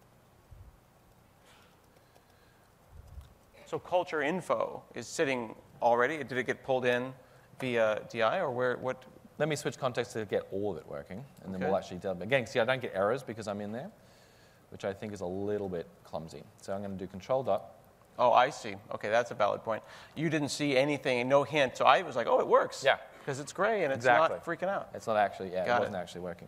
So culture info is sitting already. Did it get pulled in via DI or where? What? Let me switch context to get all of it working, and then Okay. we'll actually delve. Again, see, I don't get errors because I'm in there, which I think is a little bit clumsy. So I'm going to do control dot. Oh, I see. Okay, that's a valid point. You didn't see anything, no hint. So I was like, oh, it works. Yeah. Because it's gray and it's Exactly. not freaking out. It's not actually, it Got wasn't it. actually working.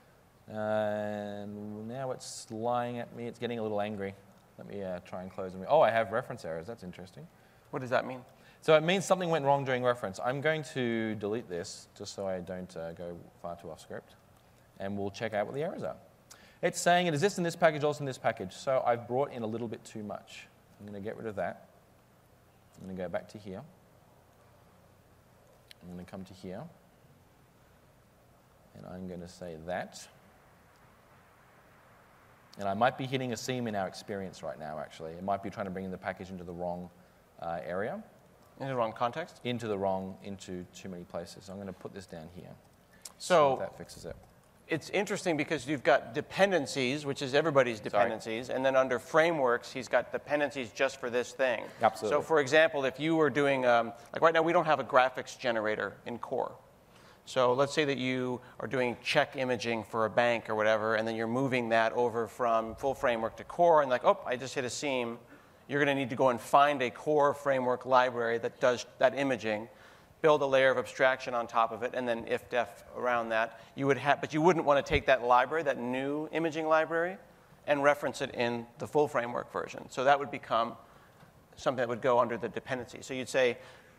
And now it's lying at me. It's getting a little angry. Let me try and close them. Oh, I have reference errors. That's interesting. What does that mean? So it means something went wrong during reference. I'm going to delete this just so I don't go far too off script. And we'll check out what the errors are. It's saying it exists in this package, also in this package. So I've brought in a little bit too much. I'm going to get rid of that. I'm going to go back to here. I'm going to come to here. And I'm going to say that. And I might be hitting a seam in our experience right now, actually. It might be trying to bring the package into the wrong area. In the wrong context? Into too many places. I'm going to put this down here. So that fixes it. It's interesting because you've got dependencies, which is everybody's dependencies, and then under frameworks, he's got dependencies just for this thing. Absolutely. So for example, if you were doing, like right now we don't have a graphics generator in Core. So let's say that you are doing check imaging for a bank or whatever, and then you're moving that over from full framework to Core, and like, oh, I just hit a seam. You're going to need to go and find a Core framework library that does that imaging, build a layer of abstraction on top of it, and then if-def around that. But you wouldn't want to take that library, that new imaging library, and reference it in the full framework version. So that would become something that would go under the dependency. So you'd say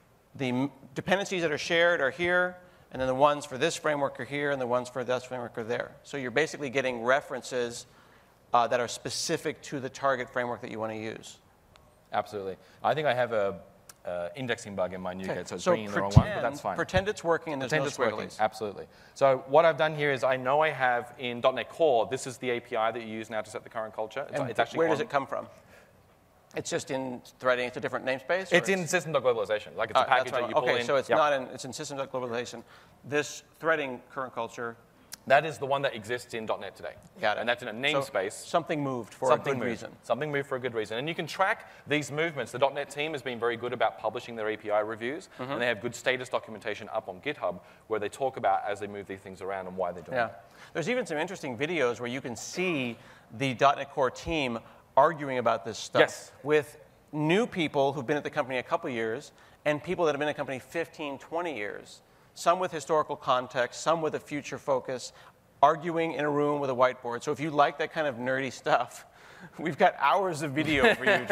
the dependencies that are shared are here, and then the ones for this framework are here, and the ones for this framework are there. So you're basically getting references that are specific to the target framework that you want to use. Absolutely. I think I have a indexing bug in my NuGet, so it's bringing the wrong one, but that's fine. Pretend it's working and there's no squigglies. Absolutely. So what I've done here is I know I have in .NET Core, this is the API that you use now to set the current culture. It's actually where does it come from? It's just in threading. It's a different namespace? It's in system.globalization. Like it's a package that you pull in. Okay, so it's not in, it's in system.globalization. This threading current culture. That is the one that exists in .NET today. Got it. And that's in a namespace. So something moved for a good reason. Something moved for a good reason. And you can track these movements. The .NET team has been very good about publishing their API reviews. Mm-hmm. And they have good status documentation up on GitHub where they talk about as they move these things around and why they're doing it. There's even some interesting videos where you can see the .NET Core team arguing about this stuff with new people who've been at the company a couple years and people that have been at the company 15, 20 years. Some with historical context, some with a future focus, arguing in a room with a whiteboard. So if you like that kind of nerdy stuff, we've got hours of video for you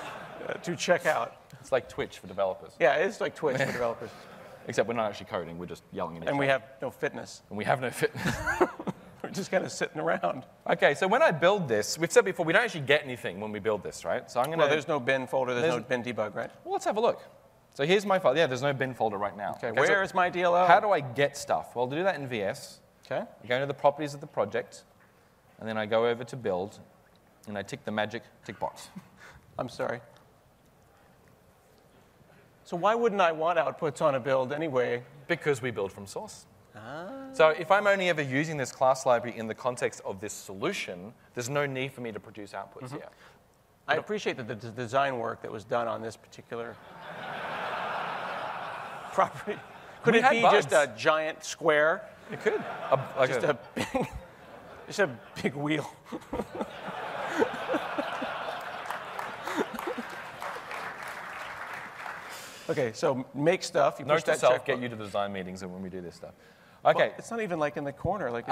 to check out. It's like Twitch for developers. Yeah, it's like Twitch for developers. Except we're not actually coding, we're just yelling at each other. And we have no fitness. And we have no fitness. We're just kind of sitting around. Okay, so when I build this, we've said before, we don't actually get anything when we build this, right? So I'm going to... Well, there's no bin folder, there's no bin debug, right? Well, let's have a look. So here's my file. Yeah, there's no bin folder right now. Okay, where is my DLL? How do I get stuff? Well, to do that in VS, I go into the properties of the project, and then I go over to build, and I tick the magic tick box. I'm sorry. So why wouldn't I want outputs on a build anyway? Because we build from source. So if I'm only ever using this class library in the context of this solution, there's no need for me to produce outputs here. I appreciate the design work that was done on this particular property. Could it be just a giant square? It could. Just a big wheel. Okay, so make stuff. You Note to self, get you to the design meetings when we do this stuff. Okay. Well, it's not even like in the corner. Like.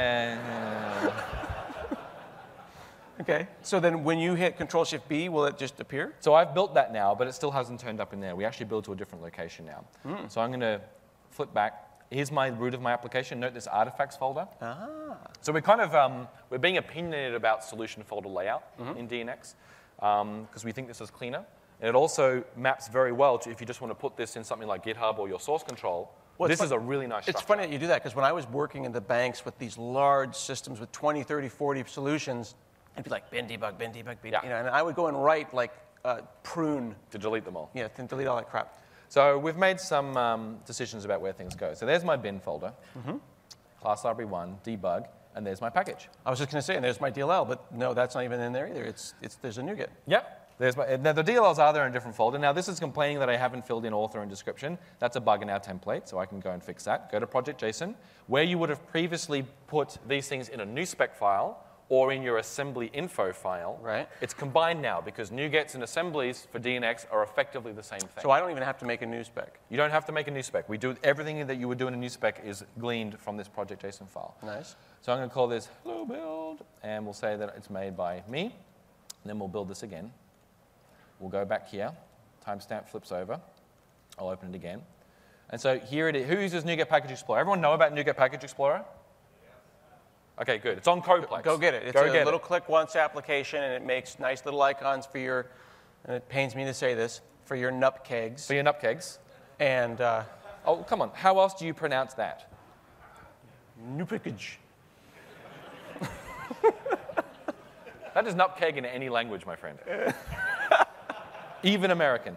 Okay, so then when you hit Control-Shift-B, will it just appear? So I've built that now, but it still hasn't turned up in there. We actually build to a different location now. So I'm going to flip back. Here's my root of my application. Note this artifacts folder. So we're kind of we're being opinionated about solution folder layout in DNX because we think this is cleaner. And it also maps very well to if you just want to put this in something like GitHub or your source control. Well, this is a really nice structure. It's funny that you do that because when I was working in the banks with these large systems with 20, 30, 40 solutions, it'd be like bin debug, bin debug, bin, and I would go and write like prune. To delete them all. Yeah, to delete all that crap. So we've made some decisions about where things go. So there's my bin folder, class library 1, debug, and there's my package. I was just going to say, and there's my DLL, but no, that's not even in there either. There's a NuGet. Yep. Now, the DLLs are there in a different folder. Now, this is complaining that I haven't filled in author and description. That's a bug in our template, so I can go and fix that. Go to Project.json. Where you would have previously put these things in a NuSpec file or in your assembly info file, it's combined now because NuGets and assemblies for DNX are effectively the same thing. So I don't even have to make a NuSpec. You don't have to make a NuSpec. We do everything that you would do in a NuSpec is gleaned from this Project.json file. Nice. So I'm going to call this hello build, and we'll say that it's made by me. And then we'll build this again. We'll go back here. Timestamp flips over. I'll open it again. And so here it is. Who uses NuGet Package Explorer? Everyone know about NuGet Package Explorer? Okay, good. It's on CodePlex. Go get it. It's a little click once application, and it makes nice little icons for your, and it pains me to say this, for your nupkegs. For your nupkegs. And, oh, come on. How else do you pronounce that? Nupkage. That is nutkeg in any language, my friend. Even American.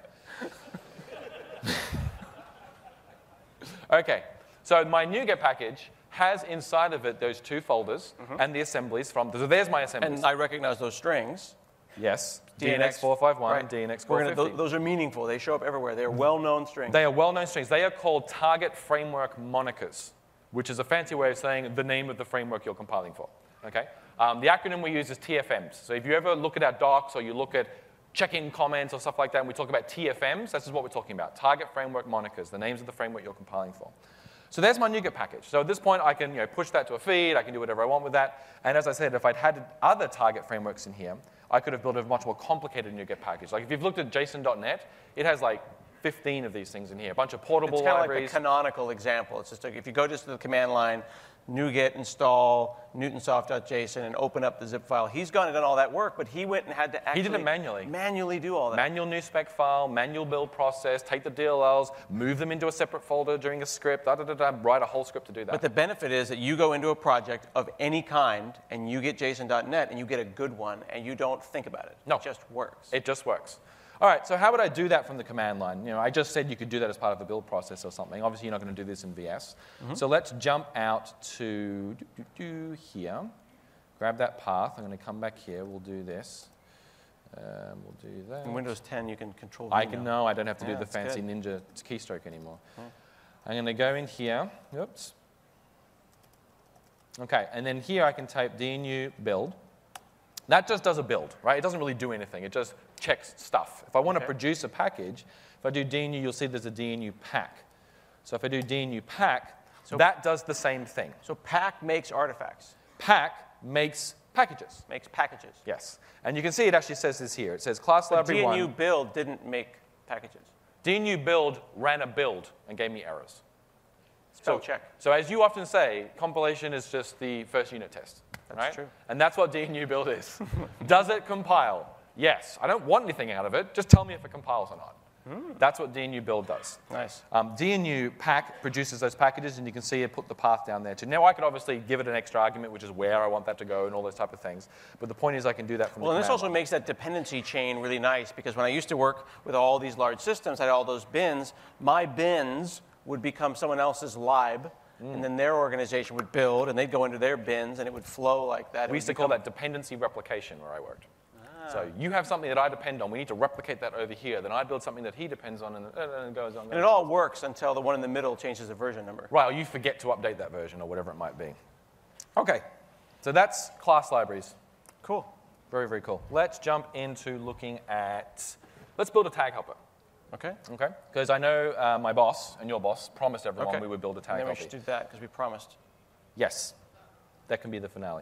Okay, so my NuGet package has inside of it those 2 folders and the assemblies from, so there's my assemblies. And I recognize those strings. Yes, DNX451 and DNX450. Those are meaningful. They show up everywhere. They're well-known strings. They are well-known strings. They are called target framework monikers, which is a fancy way of saying the name of the framework you're compiling for. Okay? The acronym we use is TFMs. So if you ever look at our docs or you look at check-in comments or stuff like that, and we talk about TFMs, this is what we're talking about. Target framework monikers, the names of the framework you're compiling for. So there's my NuGet package. So at this point, I can push that to a feed. I can do whatever I want with that. And as I said, if I'd had other target frameworks in here, I could have built a much more complicated NuGet package. Like if you've looked at JSON.NET, it has like 15 of these things in here, a bunch of portable libraries. It's kind of like the canonical example. It's just like if you go just to the command line, NuGet install newtonsoft.json and open up the zip file. He's gone and done all that work, but he went and had to actually He did it manually. Manually do all that. Manual new spec file, manual build process, take the DLLs, move them into a separate folder during a script, write a whole script to do that. But the benefit is that you go into a project of any kind and you get JSON.NET and you get a good one and you don't think about it. No. It just works. It just works. All right, so how would I do that from the command line? I just said you could do that as part of the build process or something. Obviously, you're not going to do this in VS. So let's jump out to here. Grab that path. I'm going to come back here. We'll do this. We'll do that. In Windows 10, you can control I can know. I don't have to do the that's fancy good. Ninja keystroke anymore. I'm going to go in here. Oops. OK, and then here I can type dnu build. That just does a build, right? It doesn't really do anything. It just checks stuff. If I want to produce a package, if I do dnu, you'll see there's a dnu pack. So if I do dnu pack, that does the same thing. So pack makes artifacts. Pack makes packages. Makes packages. Yes. And you can see it actually says this here. It says class library But 1. dnu build didn't make packages. dnu build ran a build and gave me errors. Spell check. So as you often say, compilation is just the first unit test. That's right? true. And that's what dnu build is. Does it compile? Yes. I don't want anything out of it. Just tell me if it compiles or not. That's what dnu build does. Nice. dnu pack produces those packages, and you can see it put the path down there too. Now I could obviously give it an extra argument, which is where I want that to go and all those type of things. But the point is I can do that from the Well, and this command also line. makes that dependency chain really nice because when I used to work with all these large systems, I had all those bins. My bins would become someone else's lib, and then their organization would build, and they'd go into their bins, and it would flow like that. We used to call that dependency replication where I worked. So you have something that I depend on. We need to replicate that over here. Then I build something that he depends on, and it goes on. And it all works until the one in the middle changes the version number. Right, or you forget to update that version or whatever it might be. OK, so that's class libraries. Cool. Very, very cool. Let's jump into looking at, let's build a tag helper. Okay. Okay? Because I know my boss and your boss promised everyone we would build a tag And then helper. we should do that because we promised. Yes, that can be the finale.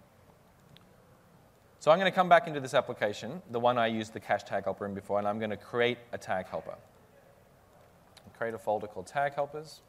So I'm going to come back into this application, the one I used the cache tag helper in before, and I'm going to create a tag helper. I'll create a folder called tag helpers.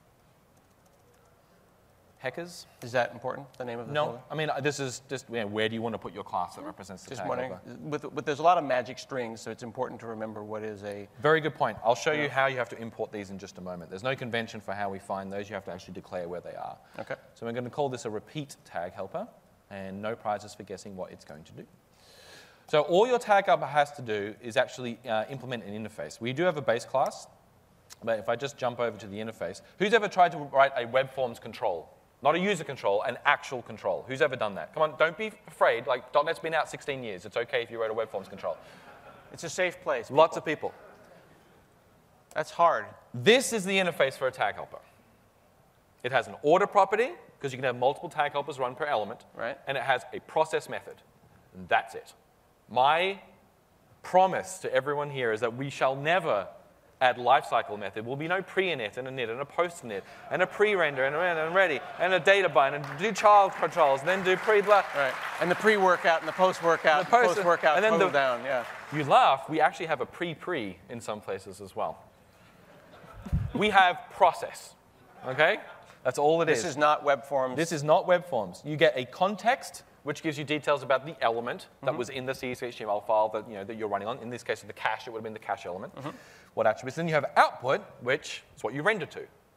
Heckers. Is that important, the name of the folder? No, I mean, this is just, where do you want to put your class that represents the Just tag wondering. helper? There's a lot of magic strings, so it's important to remember what is a... Very good point. I'll show you how you have to import these in just a moment. There's no convention for how we find those. You have to actually declare where they are. Okay. So we're going to call this a repeat tag helper, and no prizes for guessing what it's going to do. So all your tag helper has to do is actually implement an interface. We do have a base class, but if I just jump over to the interface, who's ever tried to write a web forms control? Not a user control, an actual control. Who's ever done that? Come on, don't be afraid. Like, .NET's been out 16 years. It's OK if you wrote a web forms control. It's a safe place. Lots of people. That's hard. This is the interface for a tag helper. It has an order property, because you can have multiple tag helpers run per element. Right. And it has a process method. And that's it. My promise to everyone here is that we shall never add lifecycle method. There will be no pre-init and a init and a post-init and a pre-render and a ready and a data bind and do child controls and then do pre-blah. Right. And the pre-workout and the post-workout and the post-workout and then move down, yeah. You laugh, we actually have a pre-pre in some places as well. We have process, okay? That's all it is. This is not web forms. This is not web forms. You get a context, which gives you details about the element that was in the CSHTML file that, that you're running on. In this case, of the cache, it would have been the cache element. What attributes? Then you have output, which is what you render to.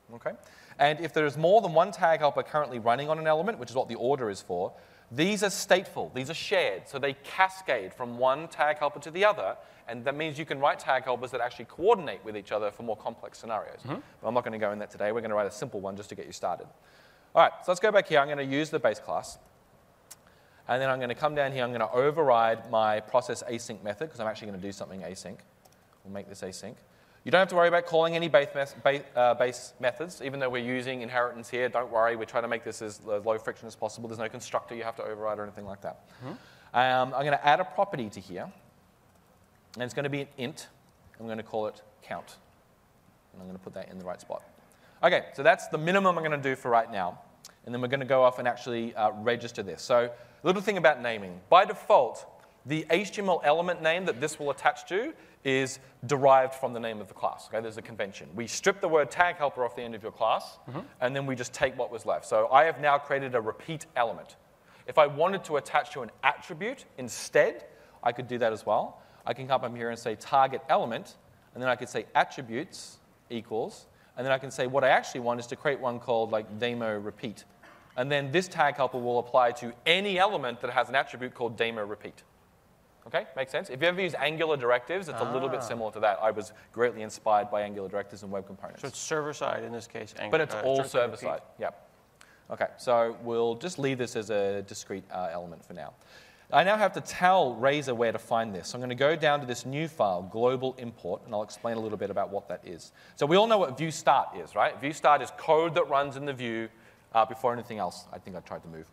Okay? And if there's more than one tag helper currently running on an element, which is what the order is for, these are stateful. These are shared. So they cascade from one tag helper to the other. And that means you can write tag helpers that actually coordinate with each other for more complex scenarios. But I'm not going to go in that today. We're going to write a simple one just to get you started. All right, so let's go back here. I'm going to use the base class. And then I'm going to come down here. I'm going to override my process async method because I'm actually going to do something async. We'll make this async. You don't have to worry about calling any base methods, even though we're using inheritance here. Don't worry, we're trying to make this as low friction as possible. There's no constructor you have to override or anything like that. I'm going to add a property to here, and it's going to be an int. I'm going to call it count, and I'm going to put that in the right spot. Okay, so that's the minimum I'm going to do for right now, and then we're going to go off and actually register this. So a little thing about naming. By default, the HTML element name that this will attach to is derived from the name of the class. Okay, there's a convention. We strip the word tag helper off the end of your class, and then we just take what was left. So I have now created a repeat element. If I wanted to attach to an attribute instead, I could do that as well. I can come up here and say target element, and then I could say attributes equals, and then I can say what I actually want is to create one called like demo repeat. And then this tag helper will apply to any element that has an attribute called demo repeat. Okay, makes sense? If you ever use Angular directives, it's a little bit similar to that. I was greatly inspired by Angular directives and web components. So it's server-side in this case. But it's all server-side, yep. Okay, so we'll just leave this as a discrete element for now. I now have to tell Razor where to find this. So I'm going to go down to this new file, global import, and I'll explain a little bit about what that is. So we all know what view start is, right? View start is code that runs in the view before anything else. I think I tried to move.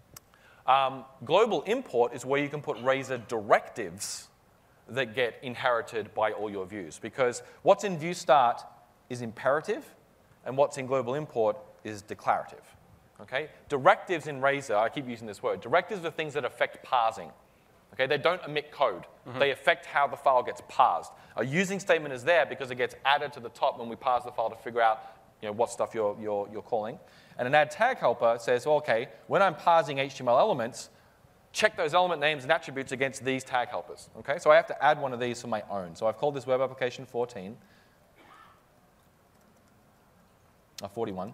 Global import is where you can put Razor directives that get inherited by all your views. Because what's in view start is imperative, and what's in global import is declarative. Okay? Directives in Razor, I keep using this word, directives are things that affect parsing. Okay? They don't emit code. They affect how the file gets parsed. A using statement is there because it gets added to the top when we parse the file to figure out what stuff you're calling. And an add tag helper says, well, okay, when I'm parsing HTML elements, check those element names and attributes against these tag helpers. Okay? So I have to add one of these for my own. So I've called this web application 14. 41.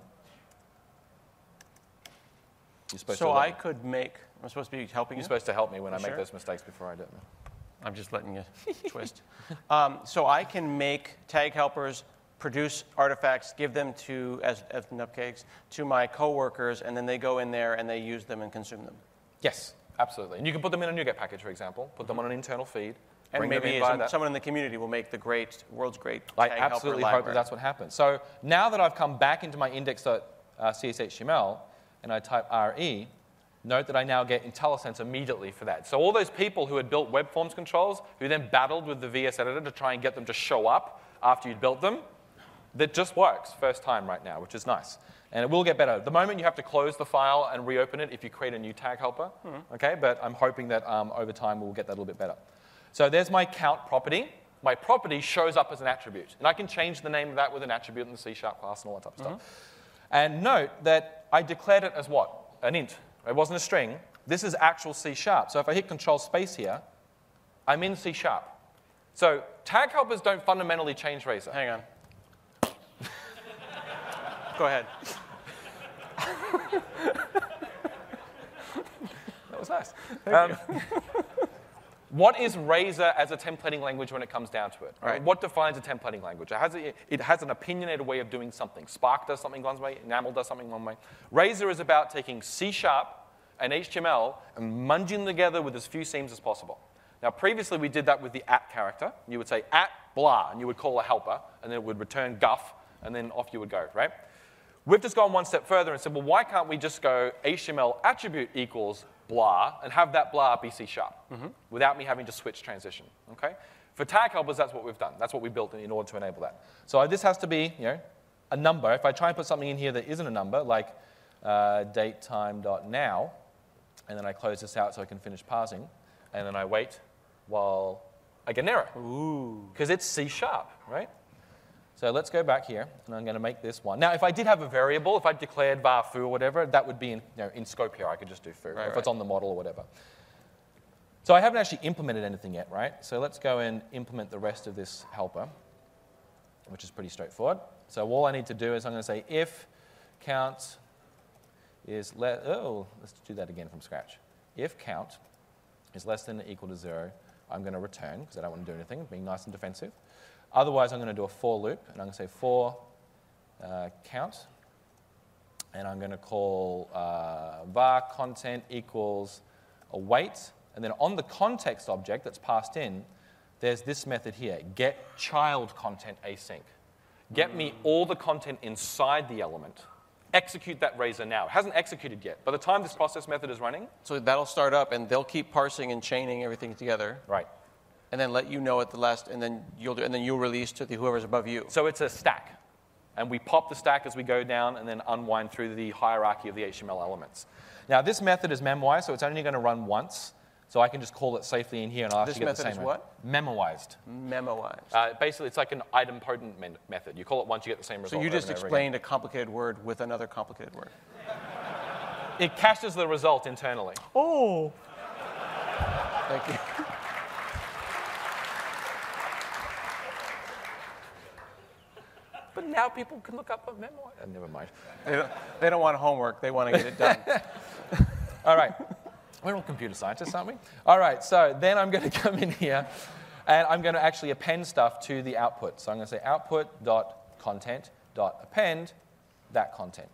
You're supposed so to I could make, I'm supposed to be helping you? You're supposed to help me when I Sure. make those mistakes before I do it. I'm just letting you twist. So I can make tag helpers, produce artifacts, give them to as nupcakes to my coworkers, and then they go in there and they use them and consume them. Yes, absolutely. And you can put them in a NuGet package, for example. Put them on an internal feed. And bring them maybe in via that. someone in the community will make the world's great I tag absolutely helper hope that that's what happens. So now that I've come back into my index.cshtml and I type RE, note that I now get IntelliSense immediately for that. So all those people who had built web forms controls, who then battled with the VS Editor to try and get them to show up after you'd built them, that just works first time right now, which is nice. And it will get better. At the moment, you have to close the file and reopen it if you create a new tag helper. Okay, but I'm hoping that over time we'll get that a little bit better. So there's my count property. My property shows up as an attribute. And I can change the name of that with an attribute in the C# class and all that type of stuff. And note that I declared it as what? An int. It wasn't a string. This is actual C#. So if I hit Control Space here, I'm in C#. So tag helpers don't fundamentally change Razor. Hang on. Go ahead. That was nice. What is Razor as a templating language when it comes down to it? Right. What defines a templating language? It has an opinionated way of doing something. Spark does something one way, Enamel does something one way. Razor is about taking C# and HTML and munging them together with as few seams as possible. Now, previously we did that with the at character. You would say at blah, and you would call a helper, and then it would return guff, and then off you would go, right? We've just gone one step further and said, well, why can't we just go HTML attribute equals blah and have that blah be C# without me having to switch transition, okay? For tag helpers, that's what we've done. That's what we built in order to enable that. So this has to be, a number. If I try and put something in here that isn't a number, like datetime.now, and then I close this out so I can finish parsing, and then I wait while I get an error. Because it's C#, right? So let's go back here, and I'm going to make this one. Now, if I did have a variable, if I declared var foo or whatever, that would be in scope here. I could just do foo, if it's on the model or whatever. So I haven't actually implemented anything yet, right? So let's go and implement the rest of this helper, which is pretty straightforward. So all I need to do is I'm going to say if count is let's do that again from scratch. If count is less than or equal to 0, I'm going to return, because I don't want to do anything, being nice and defensive. Otherwise, I'm going to do a for loop, and I'm going to say for count, and I'm going to call var content equals a weight, and then on the context object that's passed in, there's this method here, get child content async. Get me all the content inside the element. Execute that razor now. It hasn't executed yet. By the time this process method is running. So that'll start up, and they'll keep parsing and chaining everything together. Right. And then let you know at the last, and then you'll release to whoever's above you. So it's a stack. And we pop the stack as we go down and then unwind through the hierarchy of the HTML elements. Now, this method is memoized, so it's only going to run once. So I can just call it safely in here and I'll actually get the same. This method is what? Memoized. Memoized. Basically, it's like an idempotent method. You call it once, you get the same result. So you just explained a complicated word with another complicated word. It caches the result internally. Oh. Thank you. But now people can look up a memoir. Never mind. They don't want homework. They want to get it done. All right. We're all computer scientists, aren't we? All right, so then I'm going to come in here, and I'm going to actually append stuff to the output. So I'm going to say output.content.append that content.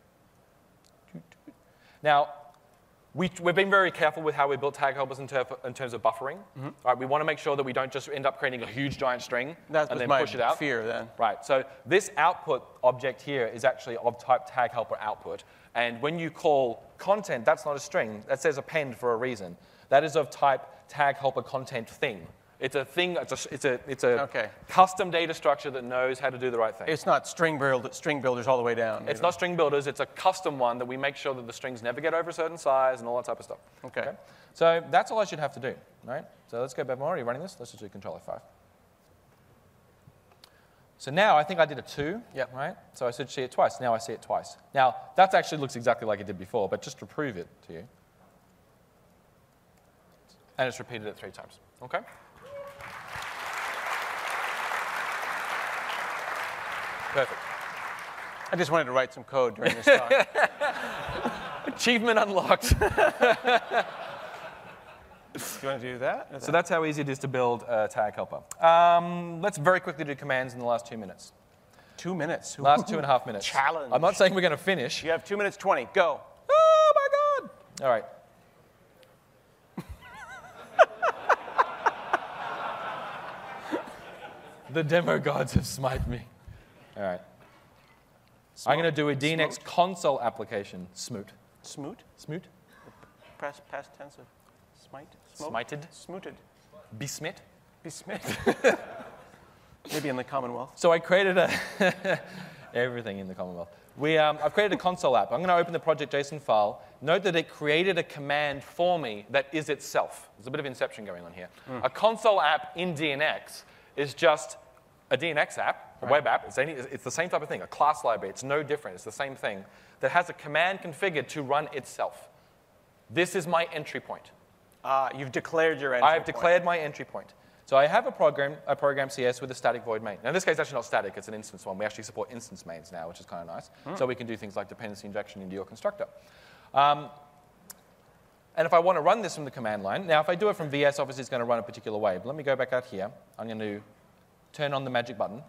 Now, we've been very careful with how we built tag helpers in terms of buffering. Mm-hmm. Right, we want to make sure that we don't just end up creating a huge giant string and then push it out. That's my fear then. Right, so this output object here is actually of type tag helper output. And when you call content, that's not a string. That says append for a reason. That is of type tag helper content thing. It's a thing. It's a custom data structure that knows how to do the right thing. It's not string builders all the way down. It's not string builders. It's a custom one that we make sure that the strings never get over a certain size and all that type of stuff. Okay. So that's all I should have to do, right? So let's go back more. Are you running this? Let's just do Control F5. So now I think I did a 2, right? So I should see it twice. Now I see it twice. Now that actually looks exactly like it did before, but just to prove it to you. And it's repeated it 3 times, okay? Perfect. I just wanted to write some code during this talk. Achievement unlocked. Do you want to do that? So that's how easy it is to build a tag helper. Let's very quickly do commands in the last 2 minutes. 2 minutes? Last 2.5 minutes. Challenge. I'm not saying we're going to finish. You have 2 minutes 20. Go. Oh, my God. All right. The demo gods have smite me. All right. I'm going to do a DNX console application. Smoot. Smoot? Smoot. Past tense of smite? Smote? Smited. Smooted. Besmit. Besmit. Maybe in the Commonwealth. So I created everything in the Commonwealth. I've created a console app. I'm going to open the project.json file. Note that it created a command for me that is itself. There's a bit of inception going on here. A console app in DNX is just a DNX app, a web app. It's the same type of thing, a class library. It's no different. It's the same thing that has a command configured to run itself. This is my entry point. You've declared your entry point. I have declared my entry point. So I have a program CS with a static void main. Now in this case, it's actually not static. It's an instance one. We actually support instance mains now, which is kind of nice. So we can do things like dependency injection into your constructor. And if I want to run this from the command line, now if I do it from VS, obviously it's going to run a particular way. But let me go back out here. I'm going to turn on the magic button.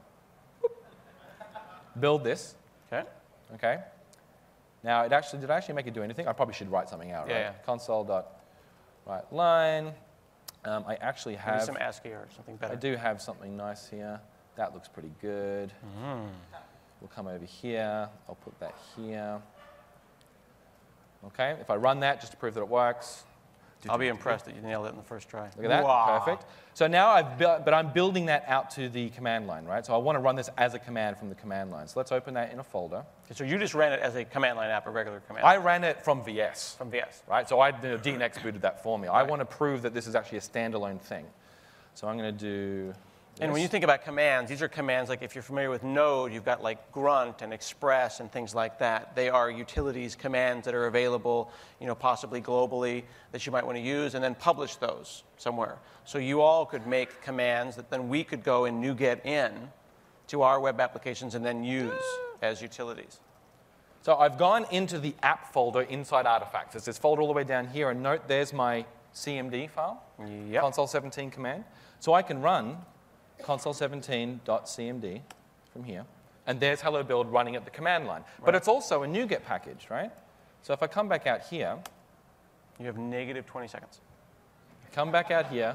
Build this. Okay. Now, did I actually make it do anything? I probably should write something out, right? Yeah. Console.writeLine. I actually have... Maybe some ASCII or something better. I do have something nice here. That looks pretty good. We'll come over here. I'll put that here. Okay, if I run that just to prove that it works. I'll be impressed that you nailed it in the first try. Look at that, wow. Perfect. So now I'm building that out to the command line, right? So I want to run this as a command from the command line. So let's open that in a folder. So you just ran it as a command line app, a regular command I ran it from VS. From VS. Right, so DNX booted that for me. I want to prove that this is actually a standalone thing. So I'm going to do this. And when you think about commands, these are commands like if you're familiar with Node, you've got like grunt and express and things like that. They are utilities, commands that are available, possibly globally that you might want to use, and then publish those somewhere. So you all could make commands that then we could go and NuGet in to our web applications and then use as utilities. So I've gone into the app folder inside Artifacts. There's this folder all the way down here, and note there's my CMD file, Yep. console17 command. So I can run console17.cmd from here, and there's hello build running at the command line. Right. But it's also a NuGet package, right? So if I come back out here, you have negative 20 seconds. Come back out here.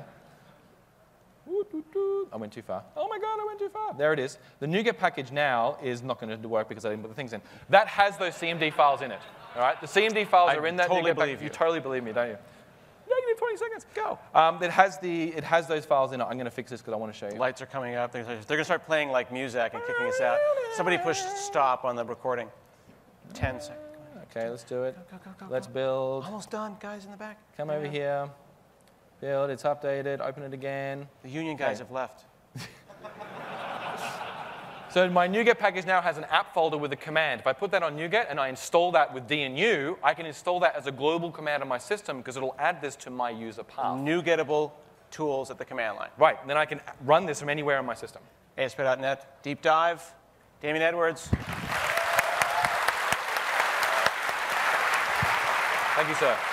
I went too far. Oh my God, I went too far. There it is. The NuGet package now is not going to work because I didn't put the things in. That has those CMD files in it. All right? The CMD files are in that NuGet package. You totally believe me, don't you? Negative 20 seconds. Go. It has those files in it. I'm going to fix this because I want to show you. Lights are coming up. They're going to start playing like music and kicking us out. Somebody push stop on the recording. 10 seconds. Okay, let's do it. Go. Let's build. Almost done, guys in the back. Come over here. Build. It's updated. Open it again. The union guys have left. So my NuGet package now has an app folder with a command. If I put that on NuGet and I install that with DNU, I can install that as a global command on my system because it'll add this to my user path. NuGetable tools at the command line. Right. And then I can run this from anywhere on my system. ASP.NET Deep Dive. Damien Edwards. Thank you, sir.